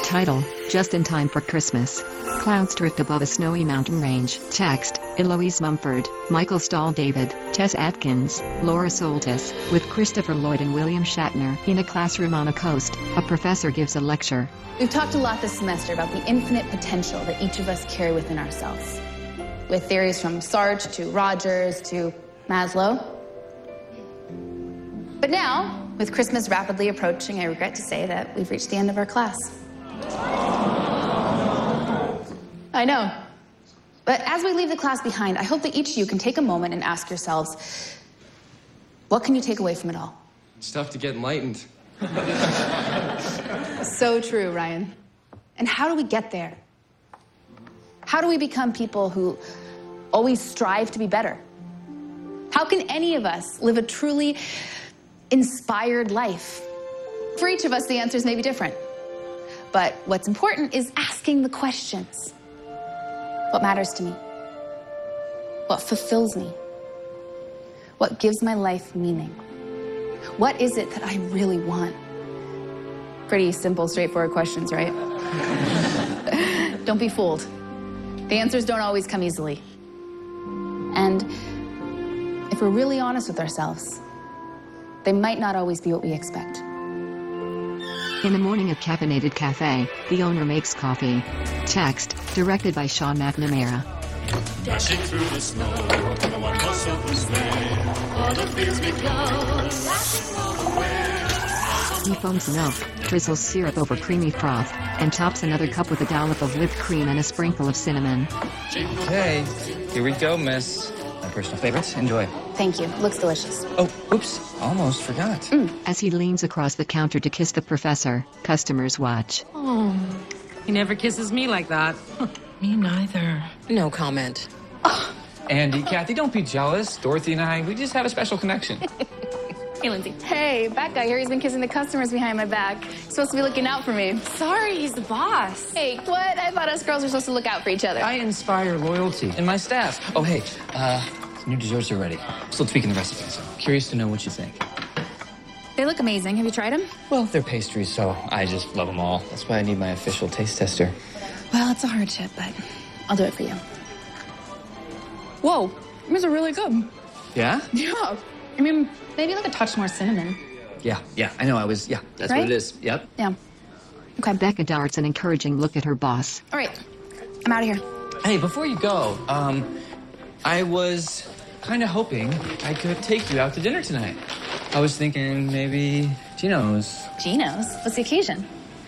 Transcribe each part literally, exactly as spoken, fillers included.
Title, Just in Time for Christmas. Clouds drift above a snowy mountain range. Text, Eloise Mumford, Michael Stahl David, Tess Atkins, Laura Soltis, with Christopher Lloyd and William Shatner. In a classroom on a coast, a professor gives a lecture. We've talked a lot this semester about the infinite potential that each of us carry within ourselves. With theories from Sartre to Rogers to Maslow. But now, with Christmas rapidly approaching, I regret to say that we've reached the end of our class. I know. But as we leave the class behind, I hope that each of you can take a moment and ask yourselves, what can you take away from it all? It's tough to get enlightened. So true, Ryan. And how do we get there? How do we become people who always strive to be better? How can any of us live a truly inspired life? For each of us, the answers may be different. But what's important is asking the questions. What matters to me? What fulfills me? What gives my life meaning? What is it that I really want? Pretty simple, straightforward questions, right? Don't be fooled. The answers don't always come easily. And if we're really honest with ourselves, they might not always be what we expect. In the morning at Caffeinated Cafe, the owner makes coffee. Text, directed by Sean McNamara. Dashing through the snow, on one horse open sleigh, all the fields we go, flashing all the way. He foams milk, drizzles syrup over creamy froth, and tops another cup with a dollop of whipped cream and a sprinkle of cinnamon. Okay, here we go, miss. My personal favorites. Enjoy. Thank you. Looks delicious. Oh, oops. Almost forgot. Mm. As he leans across the counter to kiss the professor, customers watch. Oh, he never kisses me like that. Me neither. No comment. Oh. Andy, Kathy, don't be jealous. Dorothy and I, we just have a special connection. Hey, Lindsay. Hey, that guy here, he's been kissing the customers behind my back. He's supposed to be looking out for me. Sorry, he's the boss. Hey, what? I thought us girls were supposed to look out for each other. I inspire loyalty in my staff. Oh, hey, uh, new desserts are ready. Still tweaking the recipe, so curious to know what you think. They look amazing. Have you tried them? Well, they're pastries, so I just love them all. That's why I need my official taste tester. Well, it's a hardship, but I'll do it for you. Whoa, these are really good. Yeah? Yeah. I mean, maybe like a touch more cinnamon. Yeah, yeah, I know, I was, yeah, that's Right? what it is. Yep. Yeah. Okay. Becca darts an encouraging look at her boss. All right, I'm out of here. Hey, before you go, um, I was kind of hoping I could take you out to dinner tonight. I was thinking maybe Gino's. Gino's? What's the occasion?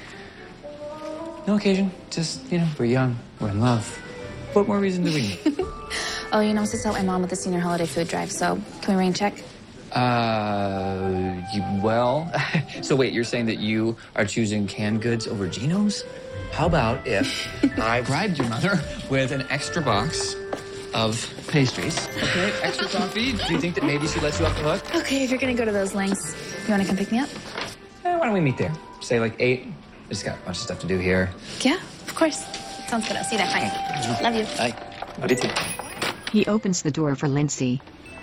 No occasion, just, you know, we're young, we're in love. What more reason do we need? Oh, you know, I'm supposed to help my mom with the senior holiday food drive, so can we rain check? Uh, you, well, so wait, you're saying that you are choosing canned goods over Gino's? How about if I bribed your mother with an extra box of pastries? Okay, extra coffee. Do you think that maybe she lets you off the hook? Okay, if you're gonna go to those lengths, you wanna come pick me up? Eh, why don't we meet there? Say like eight. I just got a bunch of stuff to do here. Yeah, of course. Sounds good. I'll see you there. Bye. Love you. Bye. Love you too. He opens the door for Lindsay.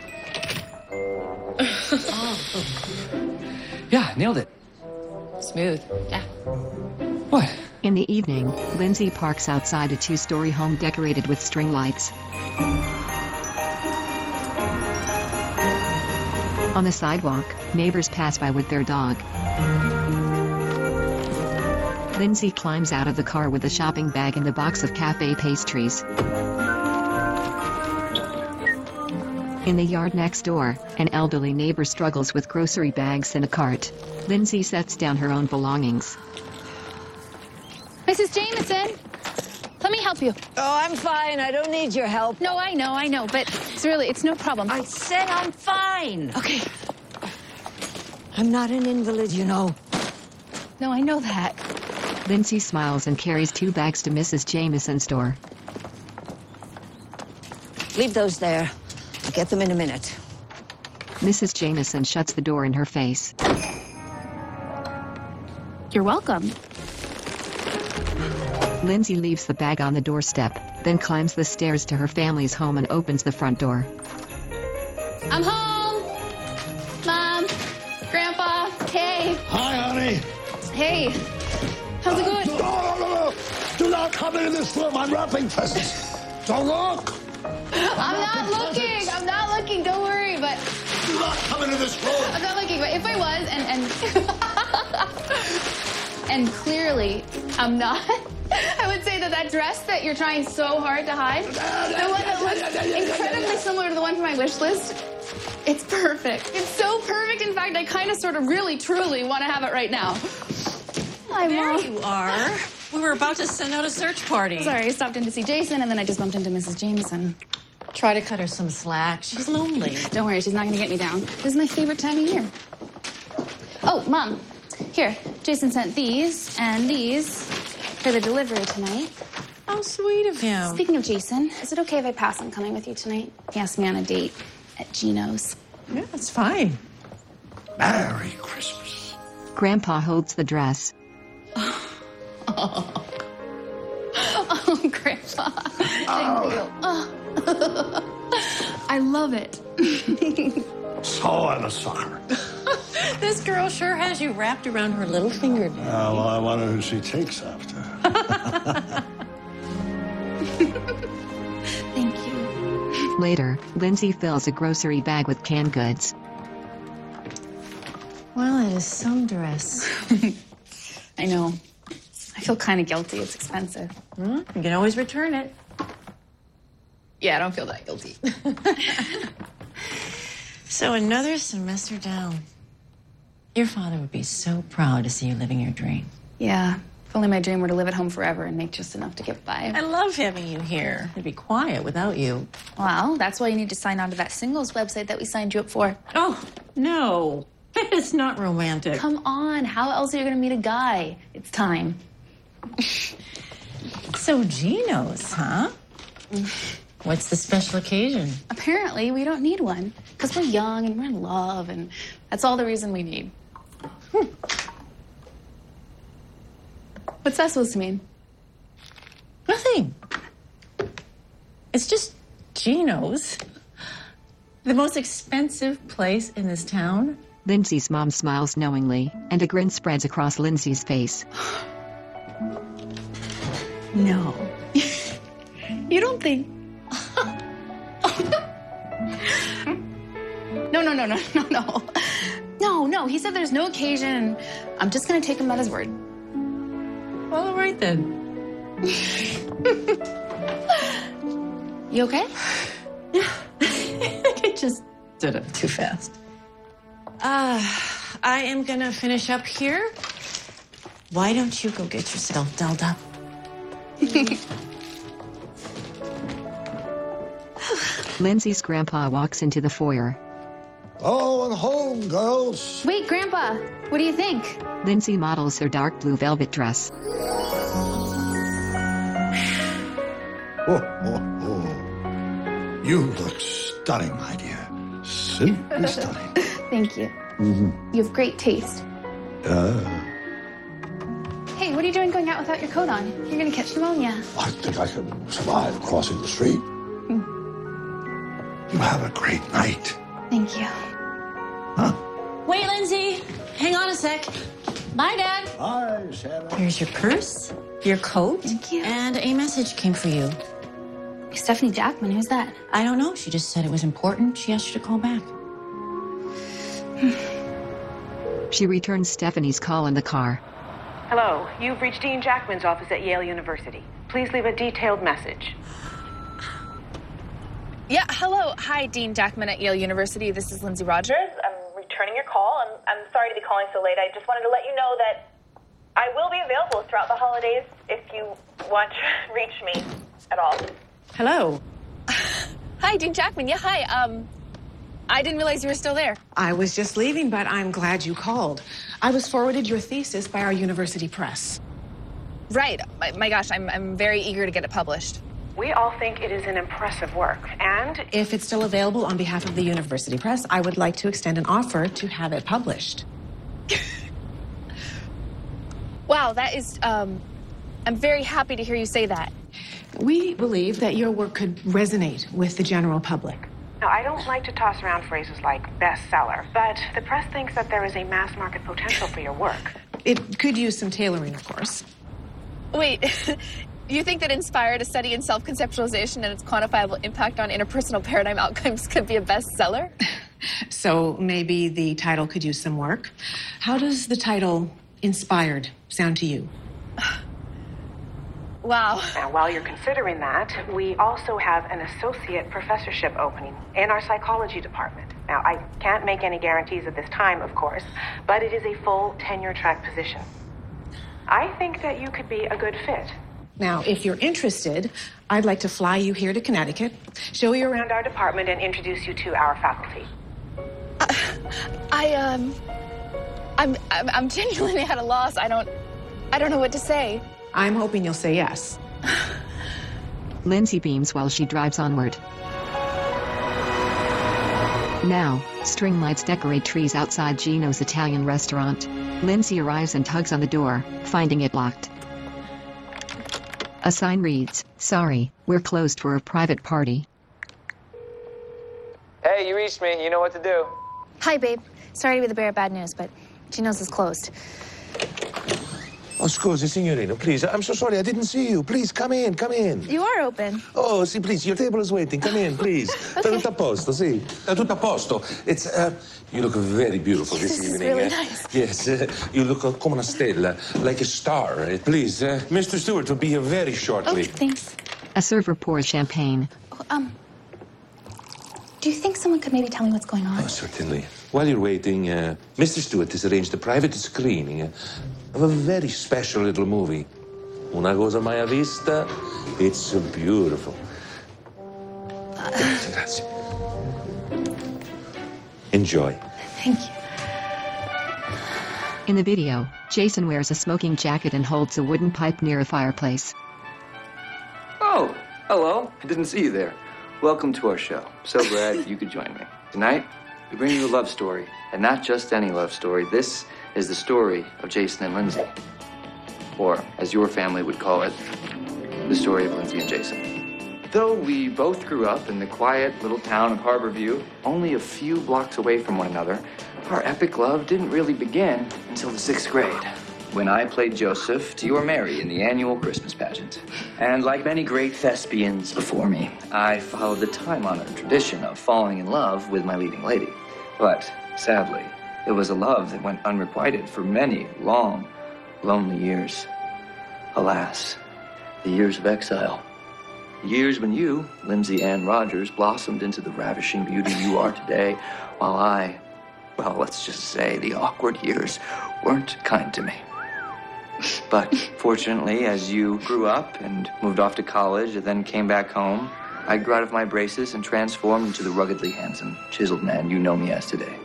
Yeah, nailed it. Smooth. Yeah. What? In the evening, Lindsay parks outside a two-story home decorated with string lights. On the sidewalk, neighbors pass by with their dog. Lindsay climbs out of the car with a shopping bag and the box of cafe pastries. In the yard next door, an elderly neighbor struggles with grocery bags in a cart. Lindsay sets down her own belongings. Missus Jameson, let me help you. Oh, I'm fine. I don't need your help. No, I know, I know, but it's really, it's no problem. I said I'm fine. Okay. I'm not an invalid, you know. No, I know that. Lindsay smiles and carries two bags to Missus Jameson's door. Leave those there. I'll get them in a minute. Missus Jameson shuts the door in her face. You're welcome. Lindsay leaves the bag on the doorstep, then climbs the stairs to her family's home and opens the front door. I'm home! Mom! Grandpa! Hey! Hi, honey. Hey! How's it going? come into this room. I'm wrapping presents. Don't look. I'm not looking. I'm not looking. Don't worry. But Do not come into this room. I'm not looking. But if I was, and and and clearly I'm not, I would say that that dress that you're trying so hard to hide, the one that looks incredibly similar to the one from my wish list, it's perfect. It's so perfect. In fact, I kind of, sort of, really, truly want to have it right now. Hi, There Mom. you are. We were about to send out a search party. Sorry, I stopped in to see Jason, and then I just bumped into Missus Jameson. Try to cut her some slack. She's lonely. Don't worry, she's not going to get me down. This is my favorite time of year. Oh, Mom, here, Jason sent these and these for the delivery tonight. How sweet of him. Speaking of Jason, is it okay if I pass on coming with you tonight? He asked me on a date at Gino's. Yeah, that's fine. Merry Christmas. Grandpa holds the dress. Oh, oh Grandpa. Thank you. Oh. I love it. So I'm a sucker. This girl sure has you wrapped around her little finger. Daddy. Uh, well, I wonder who she takes after. Thank you. Later, Lindsay fills a grocery bag with canned goods. Well, it is some dress. I know. I feel kind of guilty. It's expensive. Hmm? You can always return it. Yeah, I don't feel that guilty. So another semester down. Your father would be so proud to see you living your dream. Yeah, if only my dream were to live at home forever and make just enough to get by. I love having you here. It'd be quiet without you. Well, that's why you need to sign on to that singles website that we signed you up for. Oh, no. It's not romantic. Come on, how else are you going to meet a guy? It's time. So Gino's, huh? What's the special occasion? Apparently, we don't need one because we're young and we're in love, and that's all the reason we need. Hmm. What's that supposed to mean? Nothing. It's just Gino's. The most expensive place in this town. Lindsay's mom smiles knowingly, and a grin spreads across Lindsay's face. No. You don't think... No, no, no, no, no, no. No, no, he said there's no occasion. I'm just gonna take him at his word. Well, all right then. You okay? Yeah. I just did it too fast. Uh, I am gonna finish up here. Why don't you go get yourself dolled up? Lindsay's grandpa walks into the foyer. Oh, and home, girls. Wait, Grandpa, what do you think? Lindsay models her dark blue velvet dress. Oh, oh, oh. You look stunning, my dear. Simply stunning. Thank you. Mm-hmm. You have great taste. Uh, Hey, what are you doing going out without your coat on? You're gonna catch pneumonia. I think I could survive crossing the street. Hmm. You have a great night. Thank you. Huh? Wait, Lindsay. Hang on a sec. Bye, Dad. Hi, Sarah. Here's your purse, your coat, Thank you. and a message came for you. Stephanie Jackman, who's that? I don't know. She just said it was important. She asked you to call back. She returns Stephanie's call in the car. Hello, you've reached Dean Jackman's office at Yale University. Please leave a detailed message. Yeah, hello. Hi, Dean Jackman at Yale University. This is Lindsay Rogers. I'm returning your call. I'm, I'm sorry to be calling so late. I just wanted to let you know that I will be available throughout the holidays if you want to reach me at all. Hello. Hi, Dean Jackman. Yeah, hi. Um, I didn't realize you were still there. I was just leaving, but I'm glad you called. I was forwarded your thesis by our university press. Right. My, my gosh, I'm, I'm very eager to get it published. We all think it is an impressive work, and If it's still available on behalf of the university press, I would like to extend an offer to have it published. Wow, that is, um, I'm very happy to hear you say that. We believe that your work could resonate with the general public. now I don't like to toss around phrases like bestseller, but the press thinks that there is a mass market potential for your work. It could use some tailoring, of course. Wait, You think that Inspired, a study in self-conceptualization and its quantifiable impact on interpersonal paradigm outcomes, could be a bestseller? So maybe the title could use some work. How does the title Inspired sound to you? Wow. Now, while you're considering that, we also have an associate professorship opening in our psychology department. Now, I can't make any guarantees at this time, of course, but it is a full tenure-track position. I think that you could be a good fit. Now, if you're interested, I'd like to fly you here to Connecticut, show you around our department, and introduce you to our faculty. Uh, I, um, I'm, I'm, I'm genuinely at a loss. I don't, I don't know what to say. I'm hoping you'll say yes. Lindsay beams while she drives onward. Now, string lights decorate trees outside Gino's Italian restaurant. Lindsay arrives and tugs on the door, finding it locked. A sign reads, "Sorry, we're closed for a private party." Hey, you reached me. You know what to do. Hi, babe. Sorry to be the bearer of bad news, but Gino's is closed. Oh, scusi, signorino, please. I'm so sorry. I didn't see you. Please, come in, come in. You are open. Oh, sì, please. Your table is waiting. Come in, please. Sta tutto a posto, sì. Sta tutto a posto. It's, uh, you look very beautiful this, This is evening. really eh? nice. Yes, uh, you look uh, come una stella, like a star. Uh, please, uh, Mister Stewart will be here very shortly. Okay, thanks. A server pours champagne. Oh, um, do you think someone could maybe tell me what's going on? Oh, certainly. While you're waiting, uh, Mister Stewart has arranged a private screening uh, of a very special little movie. Una cosa mai vista. It's so beautiful. Grazie, grazie. Enjoy. Thank you. In the video, Jason wears a smoking jacket and holds a wooden pipe near a fireplace. Oh, hello. I didn't see you there. Welcome to our show. So glad you could join me. Tonight, we bring you a love story, and not just any love story. This is the story of Jason and Lindsay. Or, as your family would call it, the story of Lindsay and Jason. Though we both grew up in the quiet little town of Harborview, only a few blocks away from one another, our epic love didn't really begin until the sixth grade, when I played Joseph to your Mary in the annual Christmas pageant. And like many great thespians before me, I followed the time-honored tradition of falling in love with my leading lady. But, sadly, it was a love that went unrequited for many long, lonely years. Alas, the years of exile. Years when you, Lindsay Ann Rogers, blossomed into the ravishing beauty you are today, while I, well, let's just say the awkward years weren't kind to me. But fortunately, as you grew up and moved off to college and then came back home, I grew out of my braces and transformed into the ruggedly handsome, chiseled man you know me as today.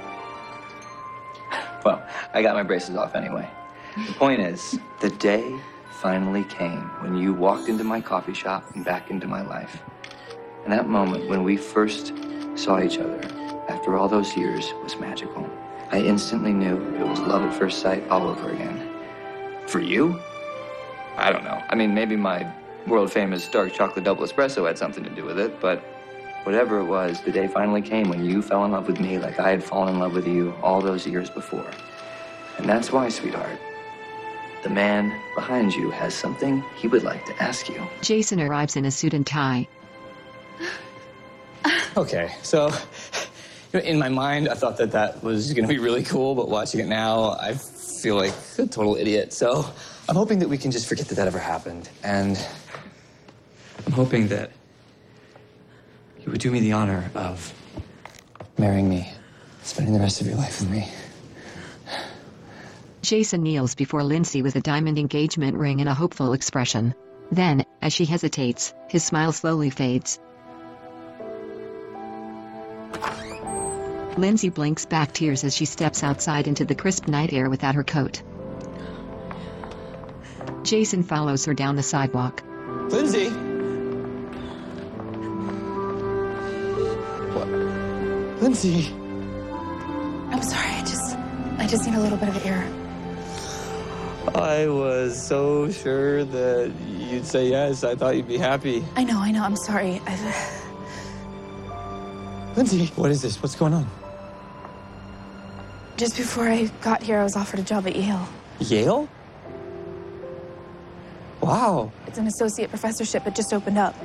Well, I got my braces off anyway. The point is, the day finally came when you walked into my coffee shop and back into my life. And that moment when we first saw each other, after all those years, was magical. I instantly knew it was love at first sight all over again. For you? I don't know. I mean, maybe my world-famous dark chocolate double espresso had something to do with it, but whatever it was, the day finally came when you fell in love with me like I had fallen in love with you all those years before. And that's why, sweetheart, the man behind you has something he would like to ask you. Jason arrives in a suit and tie. Okay, so in my mind, I thought that that was going to be really cool, but watching it now, I feel like a total idiot. So I'm hoping that we can just forget that that ever happened. And I'm hoping that you would do me the honor of marrying me, spending the rest of your life with me. Jason kneels before Lindsay with a diamond engagement ring and a hopeful expression. Then, as she hesitates, his smile slowly fades. Lindsay blinks back tears as she steps outside into the crisp night air without her coat. Jason follows her down the sidewalk. Lindsay! What? Lindsay! I'm sorry, I just, I just need a little bit of air. I was so sure that you'd say yes. I thought you'd be happy. I know, I know, I'm sorry. I've... Lindsay! What is this? What's going on? Just before I got here, I was offered a job at Yale. Yale? Wow. It's an associate professorship. It just opened up.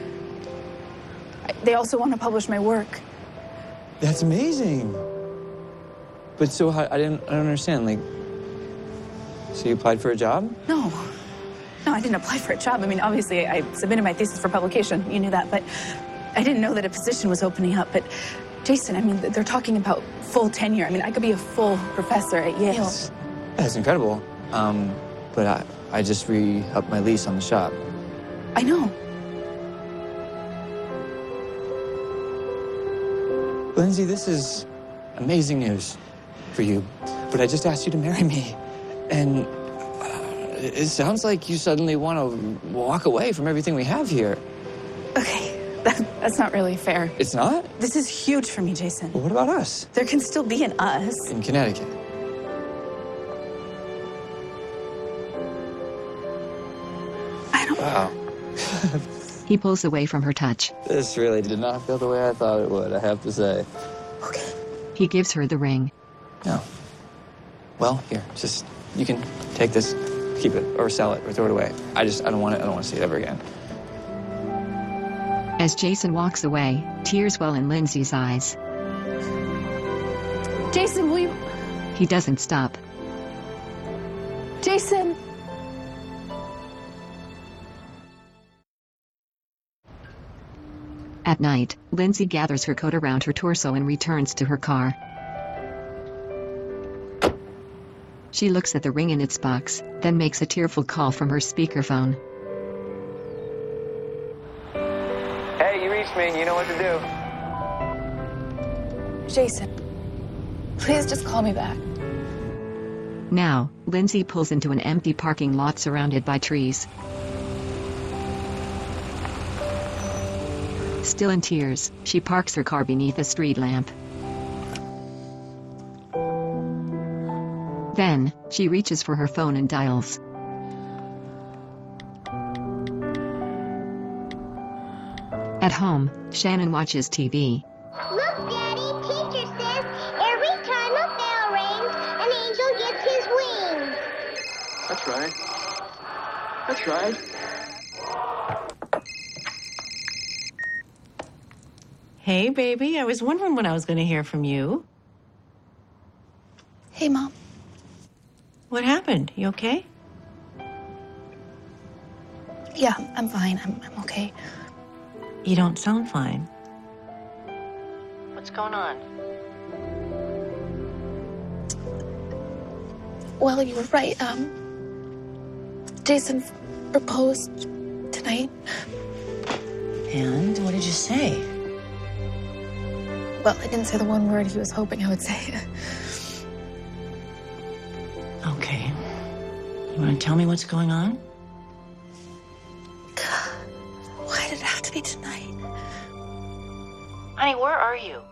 I, they also want to publish my work. That's amazing. But so how, I didn't, I don't understand, like, so you applied for a job? No. No, I didn't apply for a job. I mean, obviously, I submitted my thesis for publication. You knew that, but I didn't know that a position was opening up. But Jason, I mean, they're talking about full tenure. I mean, I could be a full professor at Yale. Yes. That's incredible. Um, but I, I just re-upped my lease on the shop. I know. Lindsay, this is amazing news for you. But I just asked you to marry me. And uh, it sounds like you suddenly want to walk away from everything we have here. Okay, that, that's not really fair. It's not? This is huge for me, Jason. Well, what about us? There can still be an us. In Connecticut. I don't... Wow. He pulls away from her touch. This really did not feel the way I thought it would, I have to say. Okay. He gives her the ring. No. Well, here, just, you can take this, keep it, or sell it, or throw it away. I just, I don't want it, I don't want to see it ever again. As Jason walks away, tears well in Lindsay's eyes. Jason, will you... He doesn't stop. Jason! At night, Lindsay gathers her coat around her torso and returns to her car. She looks at the ring in its box, then makes a tearful call from her speakerphone. Hey, you reached me, you know what to do. Jason, please just call me back. Now, Lindsay pulls into an empty parking lot surrounded by trees. Still in tears, she parks her car beneath a street lamp. Then, she reaches for her phone and dials. At home, Shannon watches T V. Look, Daddy, teacher says every time a bell rings, an angel gets his wings. That's right. That's right. Hey, baby. I was wondering when I was going to hear from you. Hey, Mom. What happened? You okay? Yeah, I'm fine. I'm, I'm okay. You don't sound fine. What's going on? Well, you were right. Um, Jason proposed tonight. And what did you say? Well, I didn't say the one word he was hoping I would say. Okay. You want to tell me what's going on? Why did it have to be tonight? Honey, where are you?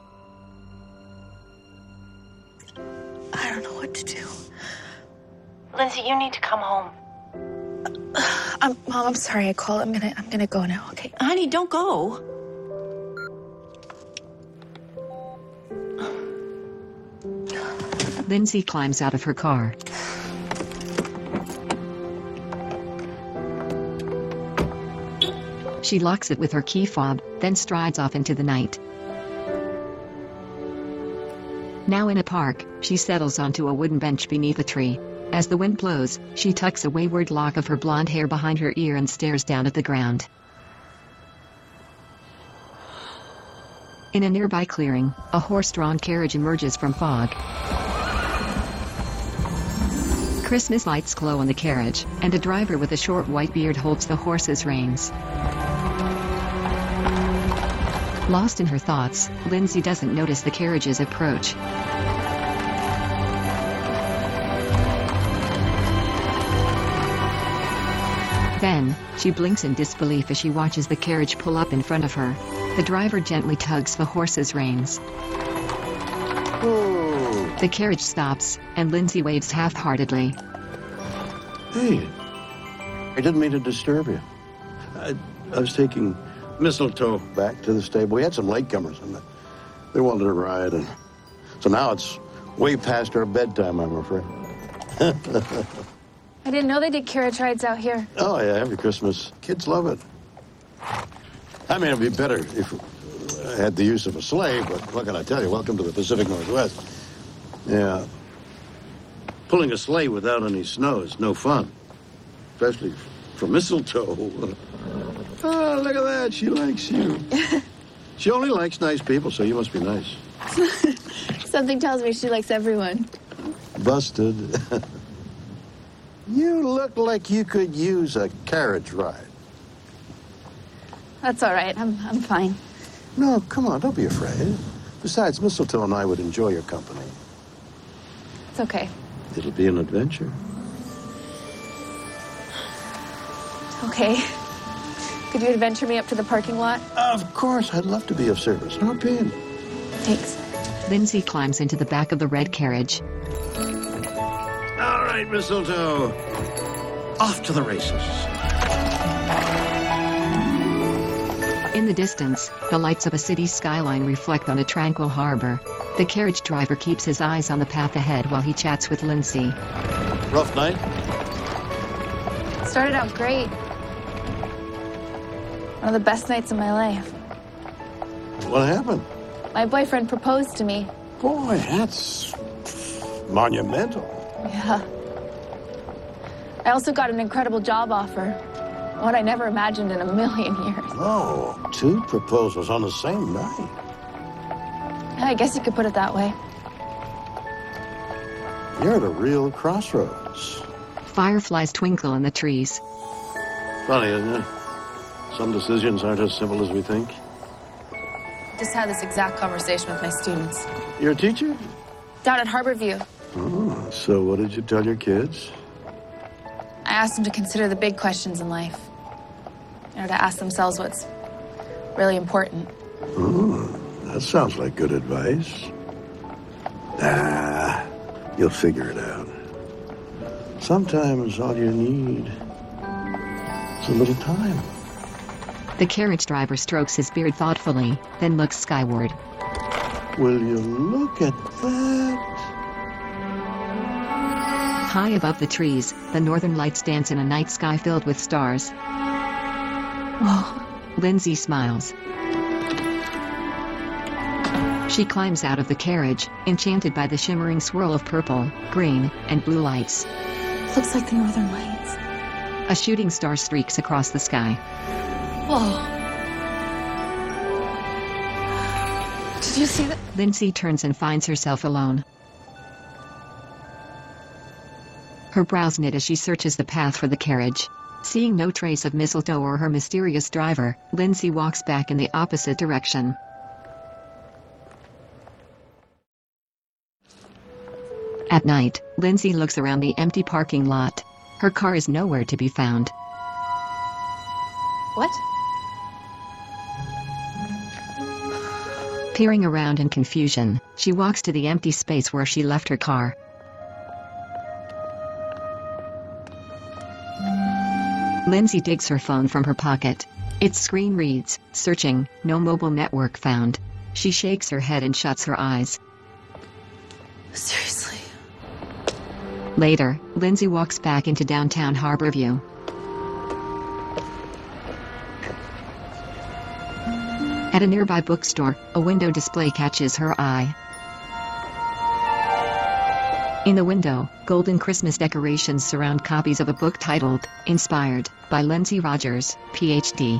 I don't know what to do. Lindsay, you need to come home. I'm, Mom, I'm sorry I called. I'm gonna, I'm gonna go now, okay? Honey, don't go. Lindsay climbs out of her car. She locks it with her key fob, then strides off into the night. Now in a park, she settles onto a wooden bench beneath a tree. As the wind blows, she tucks a wayward lock of her blonde hair behind her ear and stares down at the ground. In a nearby clearing, a horse-drawn carriage emerges from fog. Christmas lights glow on the carriage, and a driver with a short white beard holds the horse's reins. Lost in her thoughts, Lindsay doesn't notice the carriage's approach. Then, she blinks in disbelief as she watches the carriage pull up in front of her. The driver gently tugs the horse's reins. Oh. The carriage stops, and Lindsay waves half-heartedly. Hey, I didn't mean to disturb you. I, I was taking Mistletoe back to the stable. We had some latecomers, and they wanted to ride, and so now it's way past our bedtime, I'm afraid. I didn't know they did carriage rides out here. Oh, yeah, every Christmas. Kids love it. I mean, it'd be better if I had the use of a sleigh, but what can I tell you? Welcome to the Pacific Northwest. Yeah. Pulling a sleigh without any snow is no fun. Especially for Mistletoe. Oh, look at that. She likes you. She only likes nice people, so you must be nice. Something tells me she likes everyone. Busted. You look like you could use a carriage ride. That's all right. I'm, I'm fine. No, come on, don't be afraid. Besides, Mistletoe and I would enjoy your company. It's okay. It'll be an adventure. Okay. Could you adventure me up to the parking lot? Of course, I'd love to be of service. No pain. Thanks. Lindsay climbs into the back of the red carriage. All right, Mistletoe. Off to the races. In the distance, the lights of a city skyline reflect on a tranquil harbor. The carriage driver keeps his eyes on the path ahead while he chats with Lindsay. Rough night? Started out great. One of the best nights of my life. What happened? My boyfriend proposed to me. Boy, that's monumental. Yeah. I also got an incredible job offer. One I never imagined in a million years. Oh, two proposals on the same night. Yeah, I guess you could put it that way. You're at a real crossroads. Fireflies twinkle in the trees. Funny, isn't it? Some decisions aren't as simple as we think. Just had this exact conversation with my students. You're a teacher? Down at Harborview. Oh, so what did you tell your kids? I asked them to consider the big questions in life. You know, to ask themselves what's really important. Oh, that sounds like good advice. Ah, you'll figure it out. Sometimes all you need is a little time. The carriage driver strokes his beard thoughtfully, then looks skyward. Will you look at that? High above the trees, the northern lights dance in a night sky filled with stars. Whoa. Lindsay smiles. She climbs out of the carriage, enchanted by the shimmering swirl of purple, green, and blue lights. Looks like the northern lights. A shooting star streaks across the sky. Whoa. Did you see that? Lindsay turns and finds herself alone. Her brows knit as she searches the path for the carriage. Seeing no trace of Mistletoe or her mysterious driver, Lindsay walks back in the opposite direction. At night, Lindsay looks around the empty parking lot. Her car is nowhere to be found. What? Peering around in confusion, she walks to the empty space where she left her car. Lindsay digs her phone from her pocket. Its screen reads, "Searching, no mobile network found." She shakes her head and shuts her eyes. Seriously? Later, Lindsay walks back into downtown Harborview. At a nearby bookstore, a window display catches her eye. In the window, golden Christmas decorations surround copies of a book titled, Inspired, by Lindsay Rogers, P H D.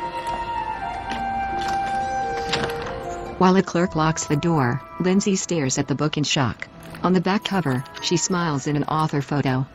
While a clerk locks the door, Lindsay stares at the book in shock. On the back cover, she smiles in an author photo.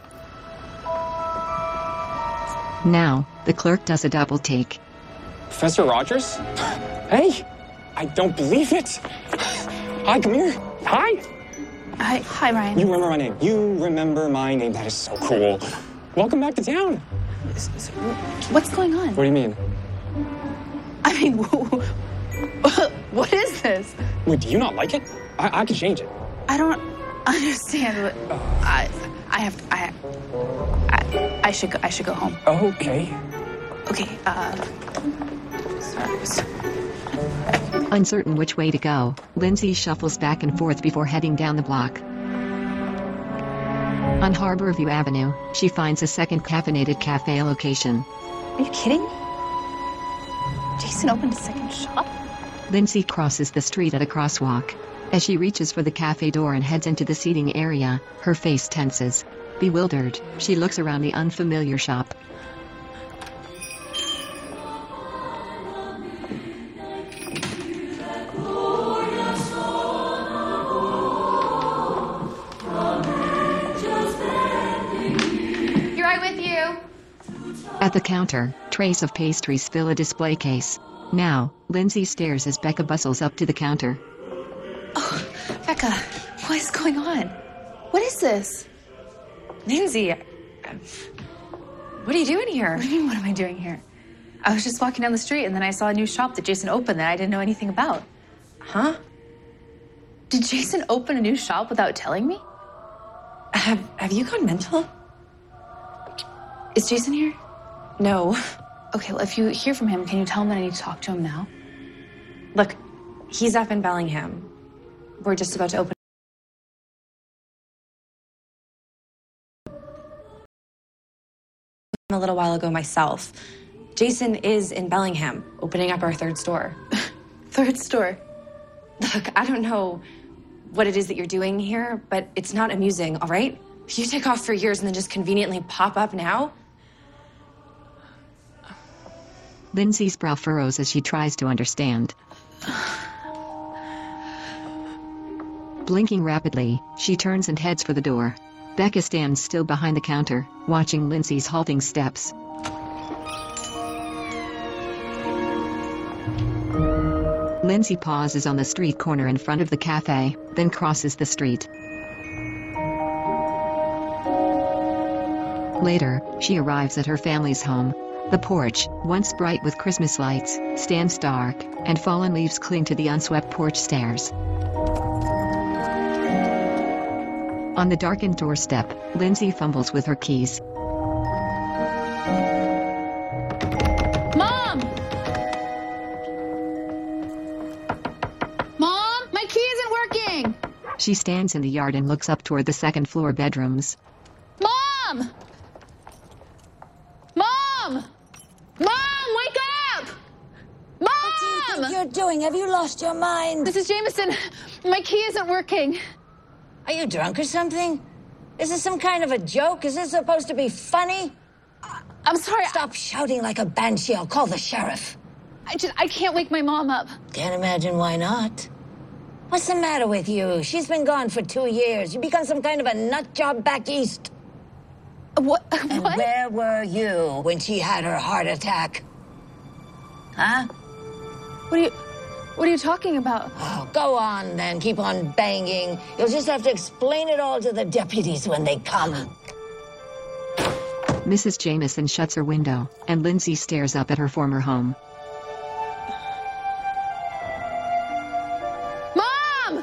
Now, the clerk does a double take. Professor Rogers? Hey! I don't believe it! Hi, come here. Hi! Hi, hi, Ryan. You remember my name. You remember my name. That is so cool. Welcome back to town. What's going on? What do you mean? I mean, what is this? Wait, do you not like it? I, I can change it. I don't understand what... I, I have... I, I, I should go, I should go home. Okay. Okay, uh... Sorry. Uncertain which way to go, Lindsay shuffles back and forth before heading down the block. On Harborview Avenue, she finds a second caffeinated cafe location. Are you kidding me? Jason opened a second shop? Lindsay crosses the street at a crosswalk. As she reaches for the cafe door and heads into the seating area, her face tenses. Bewildered, she looks around the unfamiliar shop. You're right with you. At the counter, trays of pastries fill a display case. Now, Lindsay stares as Becca bustles up to the counter. Oh, Becca, what is going on? What is this? Lindsay, what are you doing here? What do you mean, what am I doing here? I was just walking down the street and then I saw a new shop that Jason opened that I didn't know anything about. Huh? Did Jason open a new shop without telling me? Have Have you gone mental? Is Jason here? No. Okay, well, if you hear from him, can you tell him that I need to talk to him now? Look, he's up in Bellingham. We're just about to open a little while ago myself. Jason is in Bellingham, opening up our third store. Third store? Look, I don't know what it is that you're doing here, but it's not amusing, all right? You take off for years and then just conveniently pop up now? Lindsay's brow furrows as she tries to understand. Blinking rapidly, she turns and heads for the door. Becca stands still behind the counter, watching Lindsay's halting steps. Lindsay pauses on the street corner in front of the cafe, then crosses the street. Later, she arrives at her family's home. The porch, once bright with Christmas lights, stands dark, and fallen leaves cling to the unswept porch stairs. On the darkened doorstep, Lindsay fumbles with her keys. Mom! Mom, my key isn't working! She stands in the yard and looks up toward the second floor bedrooms. Mom! Mom! Mom, wake up! Mom! What do you think you're doing? Have you lost your mind? Missus Jameson, my key isn't working. Are you drunk or something? Is this some kind of a joke? Is this supposed to be funny? I'm sorry. Stop shouting like a banshee. I'll call the sheriff. I just, I can't wake my mom up. Can't imagine why not. What's the matter with you? She's been gone for two years. You become some kind of a nut job back east. What? And what? where were you when she had her heart attack? Huh? What are you, what are you talking about? Oh, go on then. Keep on banging. You'll just have to explain it all to the deputies when they come. Missus Jameson shuts her window, and Lindsay stares up at her former home. Mom!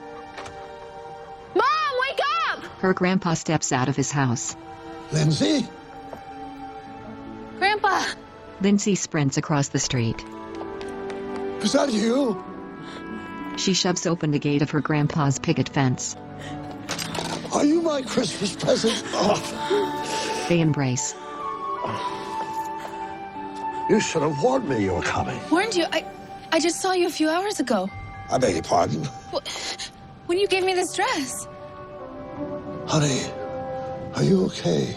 Mom, wake up! Her grandpa steps out of his house. Lindsay? Grandpa! Lindsay sprints across the street. Is that you? She shoves open the gate of her grandpa's picket fence. Are you my Christmas present? Oh. They embrace. You should have warned me you were coming. Warned you? I, I just saw you a few hours ago. I beg your pardon. When you gave me this dress. Honey, are you okay?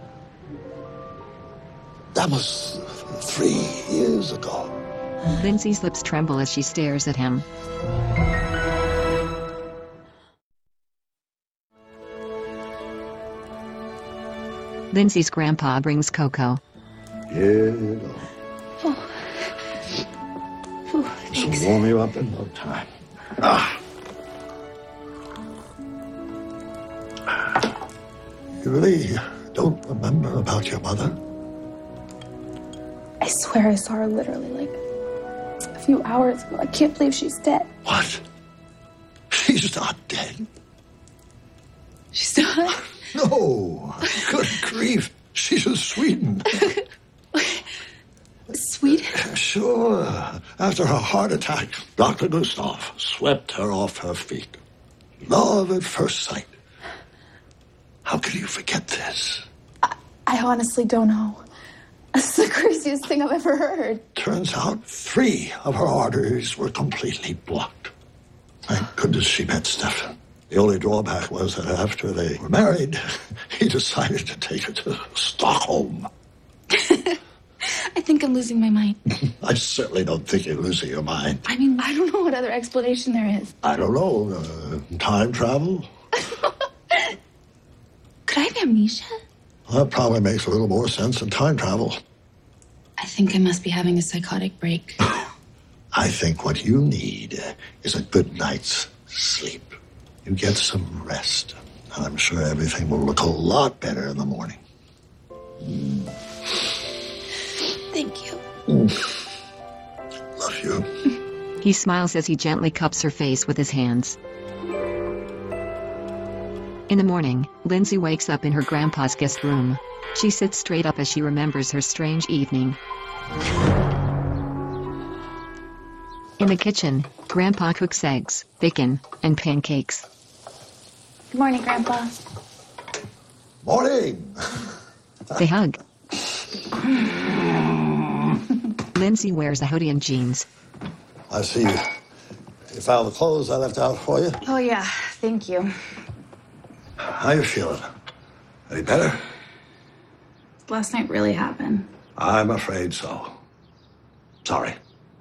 That was three years ago. Lindsay's lips tremble as she stares at him. Lindsay's grandpa brings cocoa. Yeah. Oh. Ooh, thanks. She'll warm you up in no time. Ah. You really don't remember about your mother? I swear I saw her literally like a few hours ago. I can't believe she's dead. What? She's not dead. She's not? No. Good grief. She's in Sweden. Sweden? Sure. After her heart attack, Doctor Gustav swept her off her feet. Love at first sight. How could you forget this? I honestly don't know. This is the craziest thing I've ever heard. Turns out three of her arteries were completely blocked. Thank goodness she met Stefan. The only drawback was that after they were married, he decided to take her to Stockholm. I think I'm losing my mind. I certainly don't think you're losing your mind. I mean, I don't know what other explanation there is. I don't know, uh, time travel? Could I have amnesia? Well, that probably makes a little more sense than time travel. I think I must be having a psychotic break. I think what you need is a good night's sleep. You get some rest, and I'm sure everything will look a lot better in the morning. Mm. Thank you. Mm. Love you. He smiles as he gently cups her face with his hands. In the morning, Lindsay wakes up in her grandpa's guest room. She sits straight up as she remembers her strange evening. In the kitchen, Grandpa cooks eggs, bacon, and pancakes. Good morning, Grandpa. Morning. They hug. Lindsay wears a hoodie and jeans. I see you. You found the clothes I left out for you. Oh, yeah. Thank you. How you feeling? Any better? Last night really happened. I'm afraid so. Sorry.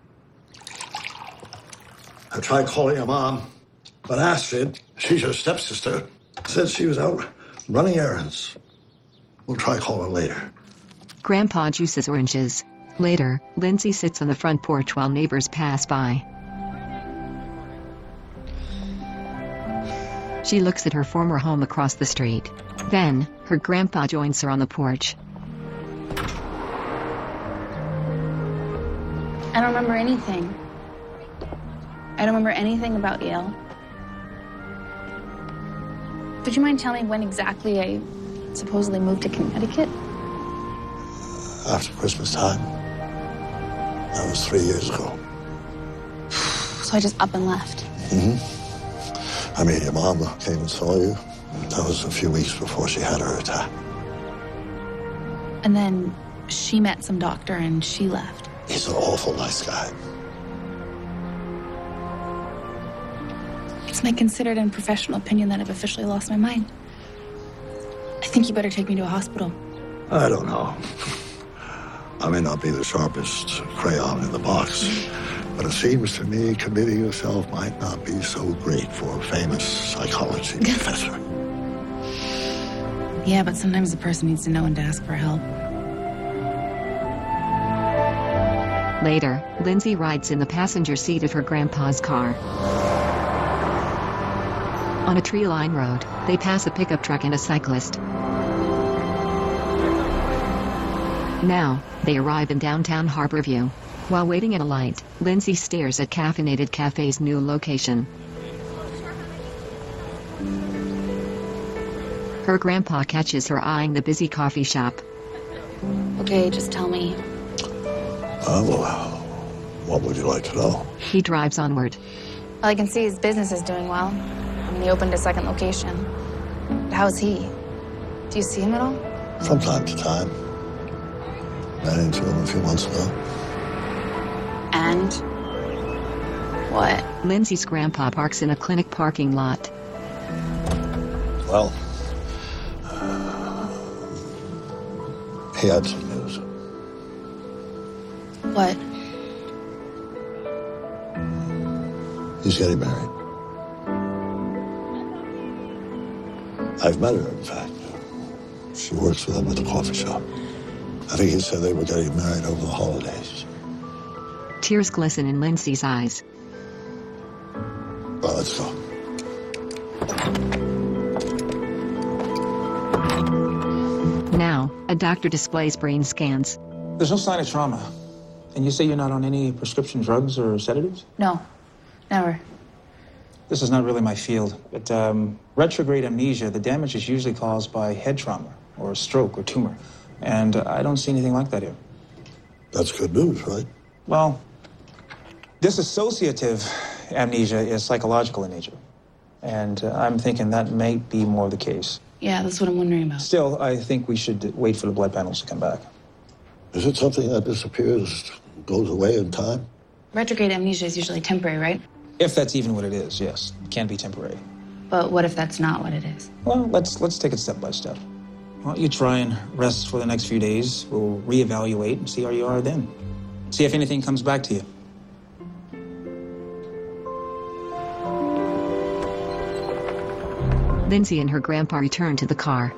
I tried calling your mom, but Astrid, she's your stepsister, said she was out running errands. We'll try calling later. Grandpa juices oranges. Later, Lindsay sits on the front porch while neighbors pass by. She looks at her former home across the street. Then, her grandpa joins her on the porch. I don't remember anything. I don't remember anything about Yale. Would you mind telling me when exactly I supposedly moved to Connecticut? After Christmas time. That was three years ago. So I just up and left. Mm-hmm. I mean, your mom came and saw you. That was a few weeks before she had her attack. And then she met some doctor and she left. He's an awful nice guy. It's my considered and professional opinion that I've officially lost my mind. I think you better take me to a hospital. I don't know. I may not be the sharpest crayon in the box, but it seems to me committing yourself might not be so great for a famous psychology professor. Yeah, but sometimes a person needs to know when to ask for help. Later, Lindsay rides in the passenger seat of her grandpa's car. On a tree-lined road, they pass a pickup truck and a cyclist. Now, they arrive in downtown Harborview. While waiting at a light, Lindsay stares at Caffeinated Cafe's new location. Her grandpa catches her eyeing the busy coffee shop. Okay, just tell me. Uh, well, what would you like to know? He drives onward. Well, I can see his business is doing well. I mean, he opened a second location. But how's he? Do you see him at all? From time to time. Ran into him a few months ago. And? What? Lindsay's grandpa parks in a clinic parking lot. Well, uh, he had some news. What? He's getting married. I've met her, in fact. She works with him at the coffee shop. I think he said they were getting married over the holidays. Tears glisten in Lindsay's eyes. Well, let's go. Now, a doctor displays brain scans. There's no sign of trauma. And you say you're not on any prescription drugs or sedatives? No, never. This is not really my field, but um, retrograde amnesia, the damage is usually caused by head trauma or a stroke or tumor. And uh, I don't see anything like that here. That's good news, right? Well, dissociative amnesia is psychological in nature. And uh, I'm thinking that may be more the case. Yeah, that's what I'm wondering about. Still, I think we should wait for the blood panels to come back. Is it something that disappears, goes away in time? Retrograde amnesia is usually temporary, right? If that's even what it is, yes. It can be temporary. But what if that's not what it is? Well, let's let's take it step by step. Why don't you try and rest for the next few days? We'll reevaluate and see how you are then. See if anything comes back to you. Lindsay and her grandpa return to the car.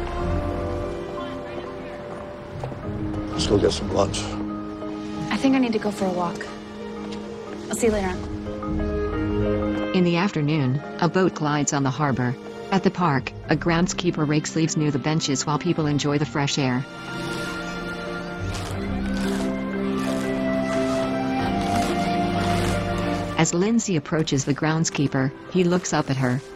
Let's go get some lunch. I think I need to go for a walk. I'll see you later on. In the afternoon, a boat glides on the harbor. At the park, a groundskeeper rakes leaves near the benches while people enjoy the fresh air. As Lindsay approaches the groundskeeper, he looks up at her.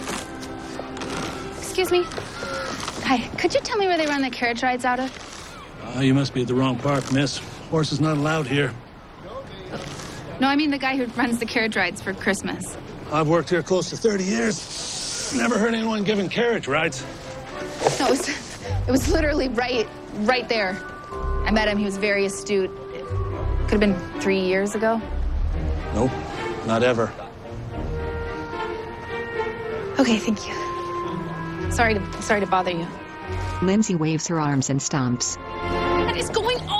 Excuse me. Hi, could you tell me where they run the carriage rides out of? Uh, you must be at the wrong park, miss. Horse is not allowed here. No, I mean the guy who runs the carriage rides for Christmas. I've worked here close to thirty years. Never heard anyone giving carriage rides. No, it was, it was literally right, right there. I met him, he was very astute. Could have been three years ago. Nope, not ever. Okay, thank you. Sorry to, sorry to bother you. Lindsay waves her arms and stomps. What is going on?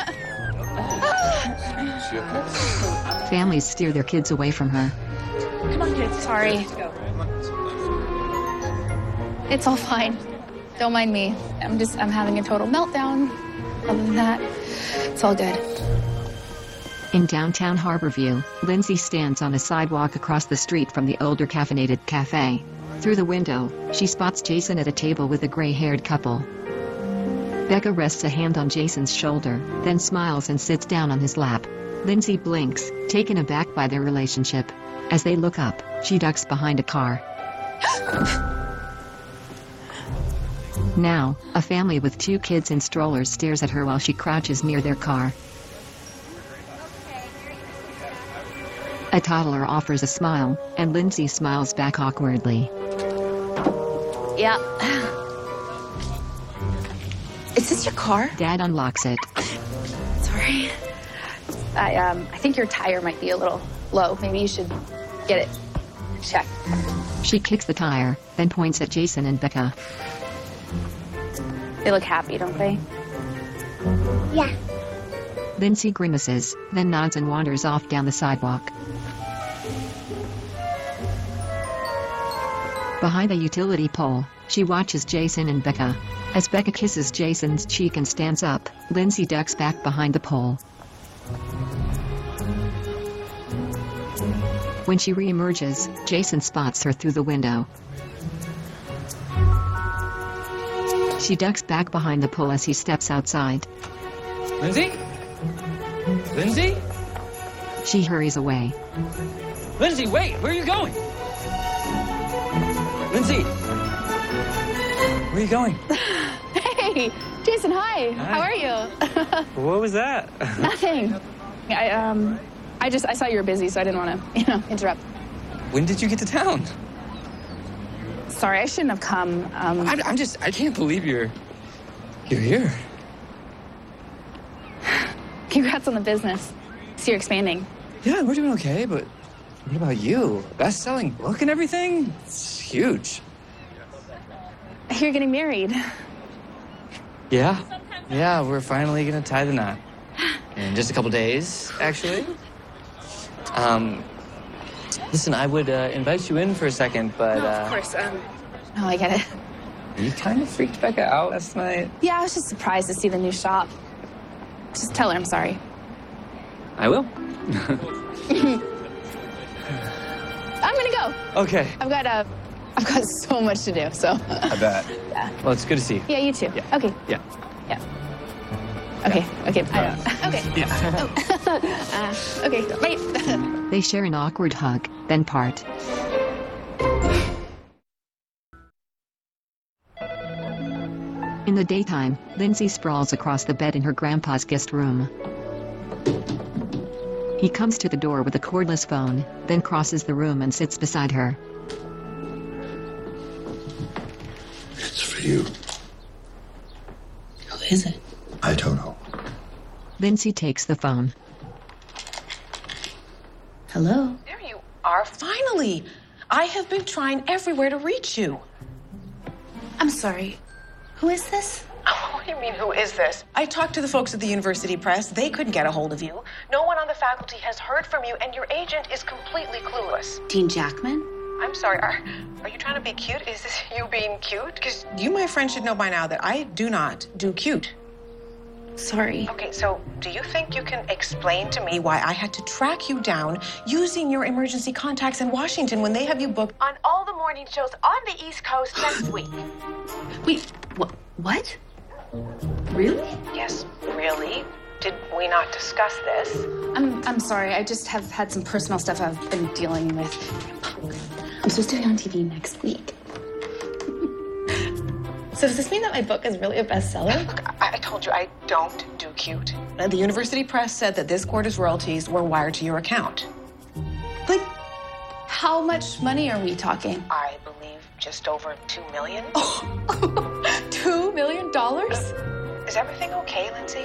Families steer their kids away from her. Come on, kids. Sorry. It's all fine. Don't mind me. I'm just, I'm having a total meltdown. Other than that, it's all good. In downtown Harborview, Lindsay stands on a sidewalk across the street from the older caffeinated cafe. Through the window, she spots Jason at a table with a gray-haired couple. Becca rests a hand on Jason's shoulder, then smiles and sits down on his lap. Lindsay blinks, taken aback by their relationship. As they look up, she ducks behind a car. Now, a family with two kids in strollers stares at her while she crouches near their car. A toddler offers a smile, and Lindsay smiles back awkwardly. Yeah. Is this your car? Dad unlocks it. Sorry. I, um, I think your tire might be a little low. Maybe you should get it checked. She kicks the tire, then points at Jason and Becca. They look happy, don't they? Yeah. Lindsay grimaces, then nods and wanders off down the sidewalk. Behind the utility pole, she watches Jason and Becca. As Becca kisses Jason's cheek and stands up, Lindsay ducks back behind the pole. When she reemerges, Jason spots her through the window. She ducks back behind the pole as he steps outside. Lindsay? Lindsay? She hurries away. Lindsay, wait! Where are you going? Lindsay! Where are you going? Hey, Jason, hi. Hi. How are you? What was that? Nothing. I, um, I just, I saw you were busy, so I didn't want to, you know, interrupt. When did you get to town? Sorry, I shouldn't have come. Um, I'm, I'm just, I can't believe you're, you're here. Congrats on the business. So you're expanding. Yeah, we're doing okay, but what about you? Best-selling book and everything? It's huge. You're getting married. Yeah, yeah, we're finally gonna tie the knot. In just a couple days, actually. Um, listen, I would uh, invite you in for a second, but... No, uh, of course. Um, no, I get it. You kind of freaked Becca out last night. Yeah, I was just surprised to see the new shop. Just tell her I'm sorry. I will. I'm gonna go. Okay. I've got uh, I've got so much to do. So. I bet. Yeah. Well, it's good to see you. Yeah, you too. Yeah. Okay. Yeah. Yeah. Okay. Okay. I, okay. Yeah. uh, okay. Bye. They share an awkward hug, then part. In the daytime, Lindsay sprawls across the bed in her grandpa's guest room. He comes to the door with a cordless phone, then crosses the room and sits beside her. for you. Who is it? I don't know. Lindsay takes the phone. Hello? There you are, finally. I have been trying everywhere to reach you. I'm sorry. Who is this? What do you mean, who is this? I talked to the folks at the University Press. They couldn't get a hold of you. No one on the faculty has heard from you, and your agent is completely clueless. Dean Jackman? I'm sorry, are, are you trying to be cute? Is this you being cute? Because you, my friend, should know by now that I do not do cute. Sorry. Okay, so do you think you can explain to me why I had to track you down using your emergency contacts in Washington when they have you booked on all the morning shows on the East Coast next week? Wait, wh- what? Really? Yes, really? Did we not discuss this? I'm I'm sorry. I just have had some personal stuff I've been dealing with. I'm supposed to be on T V next week. So does this mean that my book is really a bestseller? Look, I, I told you I don't do cute. Uh, The University Press said that this quarter's royalties were wired to your account. Like, how much money are we talking? I believe just over two million. Two million dollars? Is everything okay, Lindsay?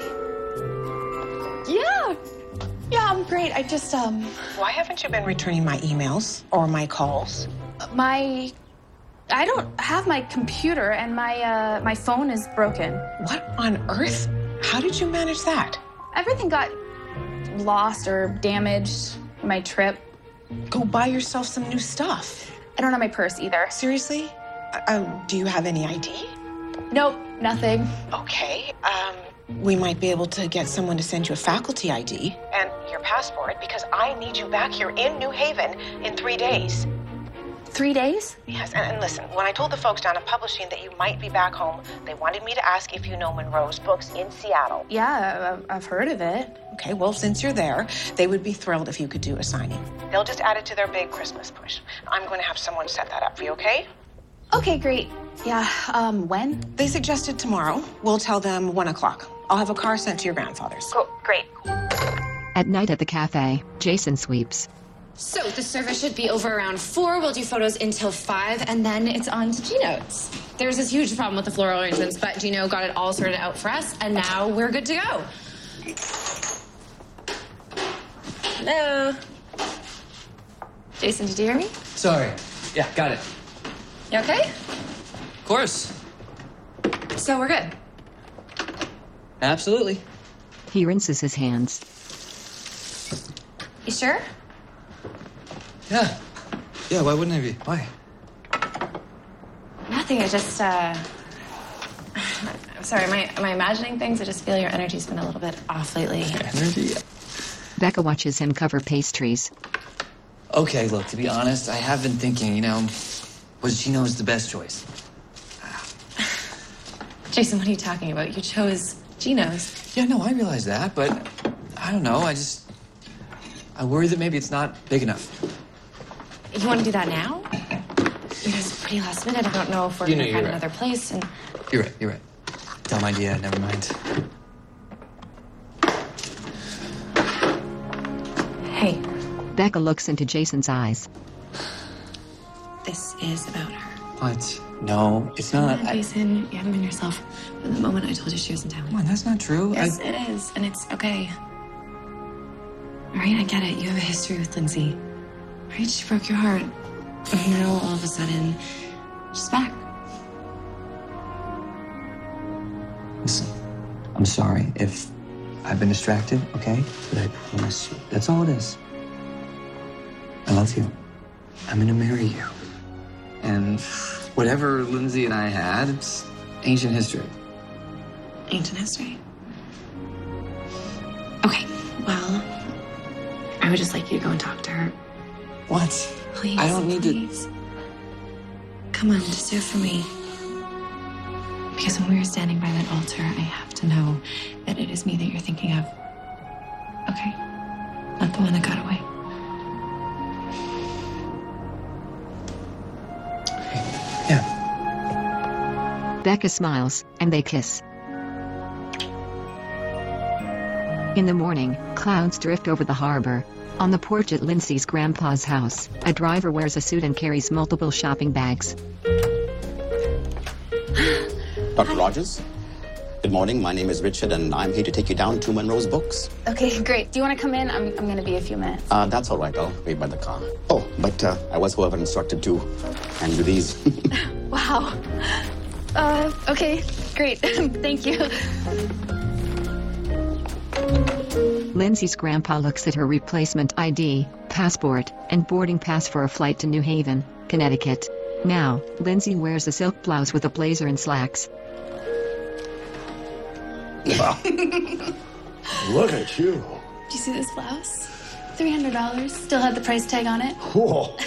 Yeah. Yeah, I'm great. I just, um... Why haven't you been returning my emails or my calls? My... I don't have my computer, and my, uh, my phone is broken. What on earth? How did you manage that? Everything got lost or damaged my trip. Go buy yourself some new stuff. I don't have my purse either. Seriously? Uh, do you have any I D? Nope, nothing. Okay, um, we might be able to get someone to send you a faculty I D and your passport because I need you back here in New Haven in three days. Three days? Yes, and, and listen, when I told the folks down at publishing that you might be back home, they wanted me to ask if you know Monroe's Books in Seattle. Yeah, I've, I've heard of it. Okay, well, since you're there, they would be thrilled if you could do a signing. They'll just add it to their big Christmas push. I'm going to have someone set that up for you, okay? Okay, great. Yeah, um, when? They suggested tomorrow. We'll tell them one o'clock. I'll have a car sent to your grandfather's. Cool, great. At night at the cafe, Jason sweeps. So the service should be over around four. We'll do photos until five, and then it's on to Gino's. There was this huge problem with the floral arrangements, but Gino got it all sorted out for us, and now we're good to go. Hello. Jason, did you hear me? Sorry. Yeah, got it. You okay? Of course. So we're good. Absolutely. He rinses his hands. You sure? Yeah. Yeah, why wouldn't I be? Why? Nothing. I just, uh... I'm sorry, am I, am I imagining things? I just feel your energy's been a little bit off lately. Energy? Becca watches him cover pastries. Okay, look, to be honest, I have been thinking, you know, was Gino's the best choice? Jason, what are you talking about? You chose Gino's. Yeah, no, I realize that, but I don't know, I just... I worry that maybe it's not big enough. You want to do that now? You know, it's pretty last minute. I don't know if we're You going know, to find you're right. another place, and... You're right, you're right. Dumb idea, never mind. Hey, Becca looks into Jason's eyes. this is about her. What? No, it's not. Come on, I- Jason, you haven't been yourself from the moment I told you she was in town. Come on, that's not true. Yes, I... it is, and it's okay. All right, I get it. You have a history with Lindsay. All right, she broke your heart. And now, all of a sudden, she's back. Listen, I'm sorry if I've been distracted, okay? But I promise you, that's all it is. I love you. I'm gonna marry you. And whatever Lindsay and I had, it's ancient history. Ancient history. Okay, well, I would just like you to go and talk to her. What? Please. I don't need please. to. Come on, just do it for me. Because when we were standing by that altar, I have to know that it is me that you're thinking of. Okay? Not the one that got away. Becca smiles, and they kiss. In the morning, clouds drift over the harbor. On the porch at Lindsay's grandpa's house, a driver wears a suit and carries multiple shopping bags. Doctor Rogers, good morning. My name is Richard, and I'm here to take you down to Monroe's Books. Okay, great. Do you want to come in? I'm, I'm going to be a few minutes. Uh, that's all right. I'll wait by the car. Oh, but uh, I was whoever instructed to hand you these. Wow. Uh, okay, great. Thank you. Lindsay's grandpa looks at her replacement I D, passport, and boarding pass for a flight to New Haven, Connecticut. Now, Lindsay wears a silk blouse with a blazer and slacks. Wow. Look at you. Did you see this blouse? three hundred dollars. Still had the price tag on it. Cool.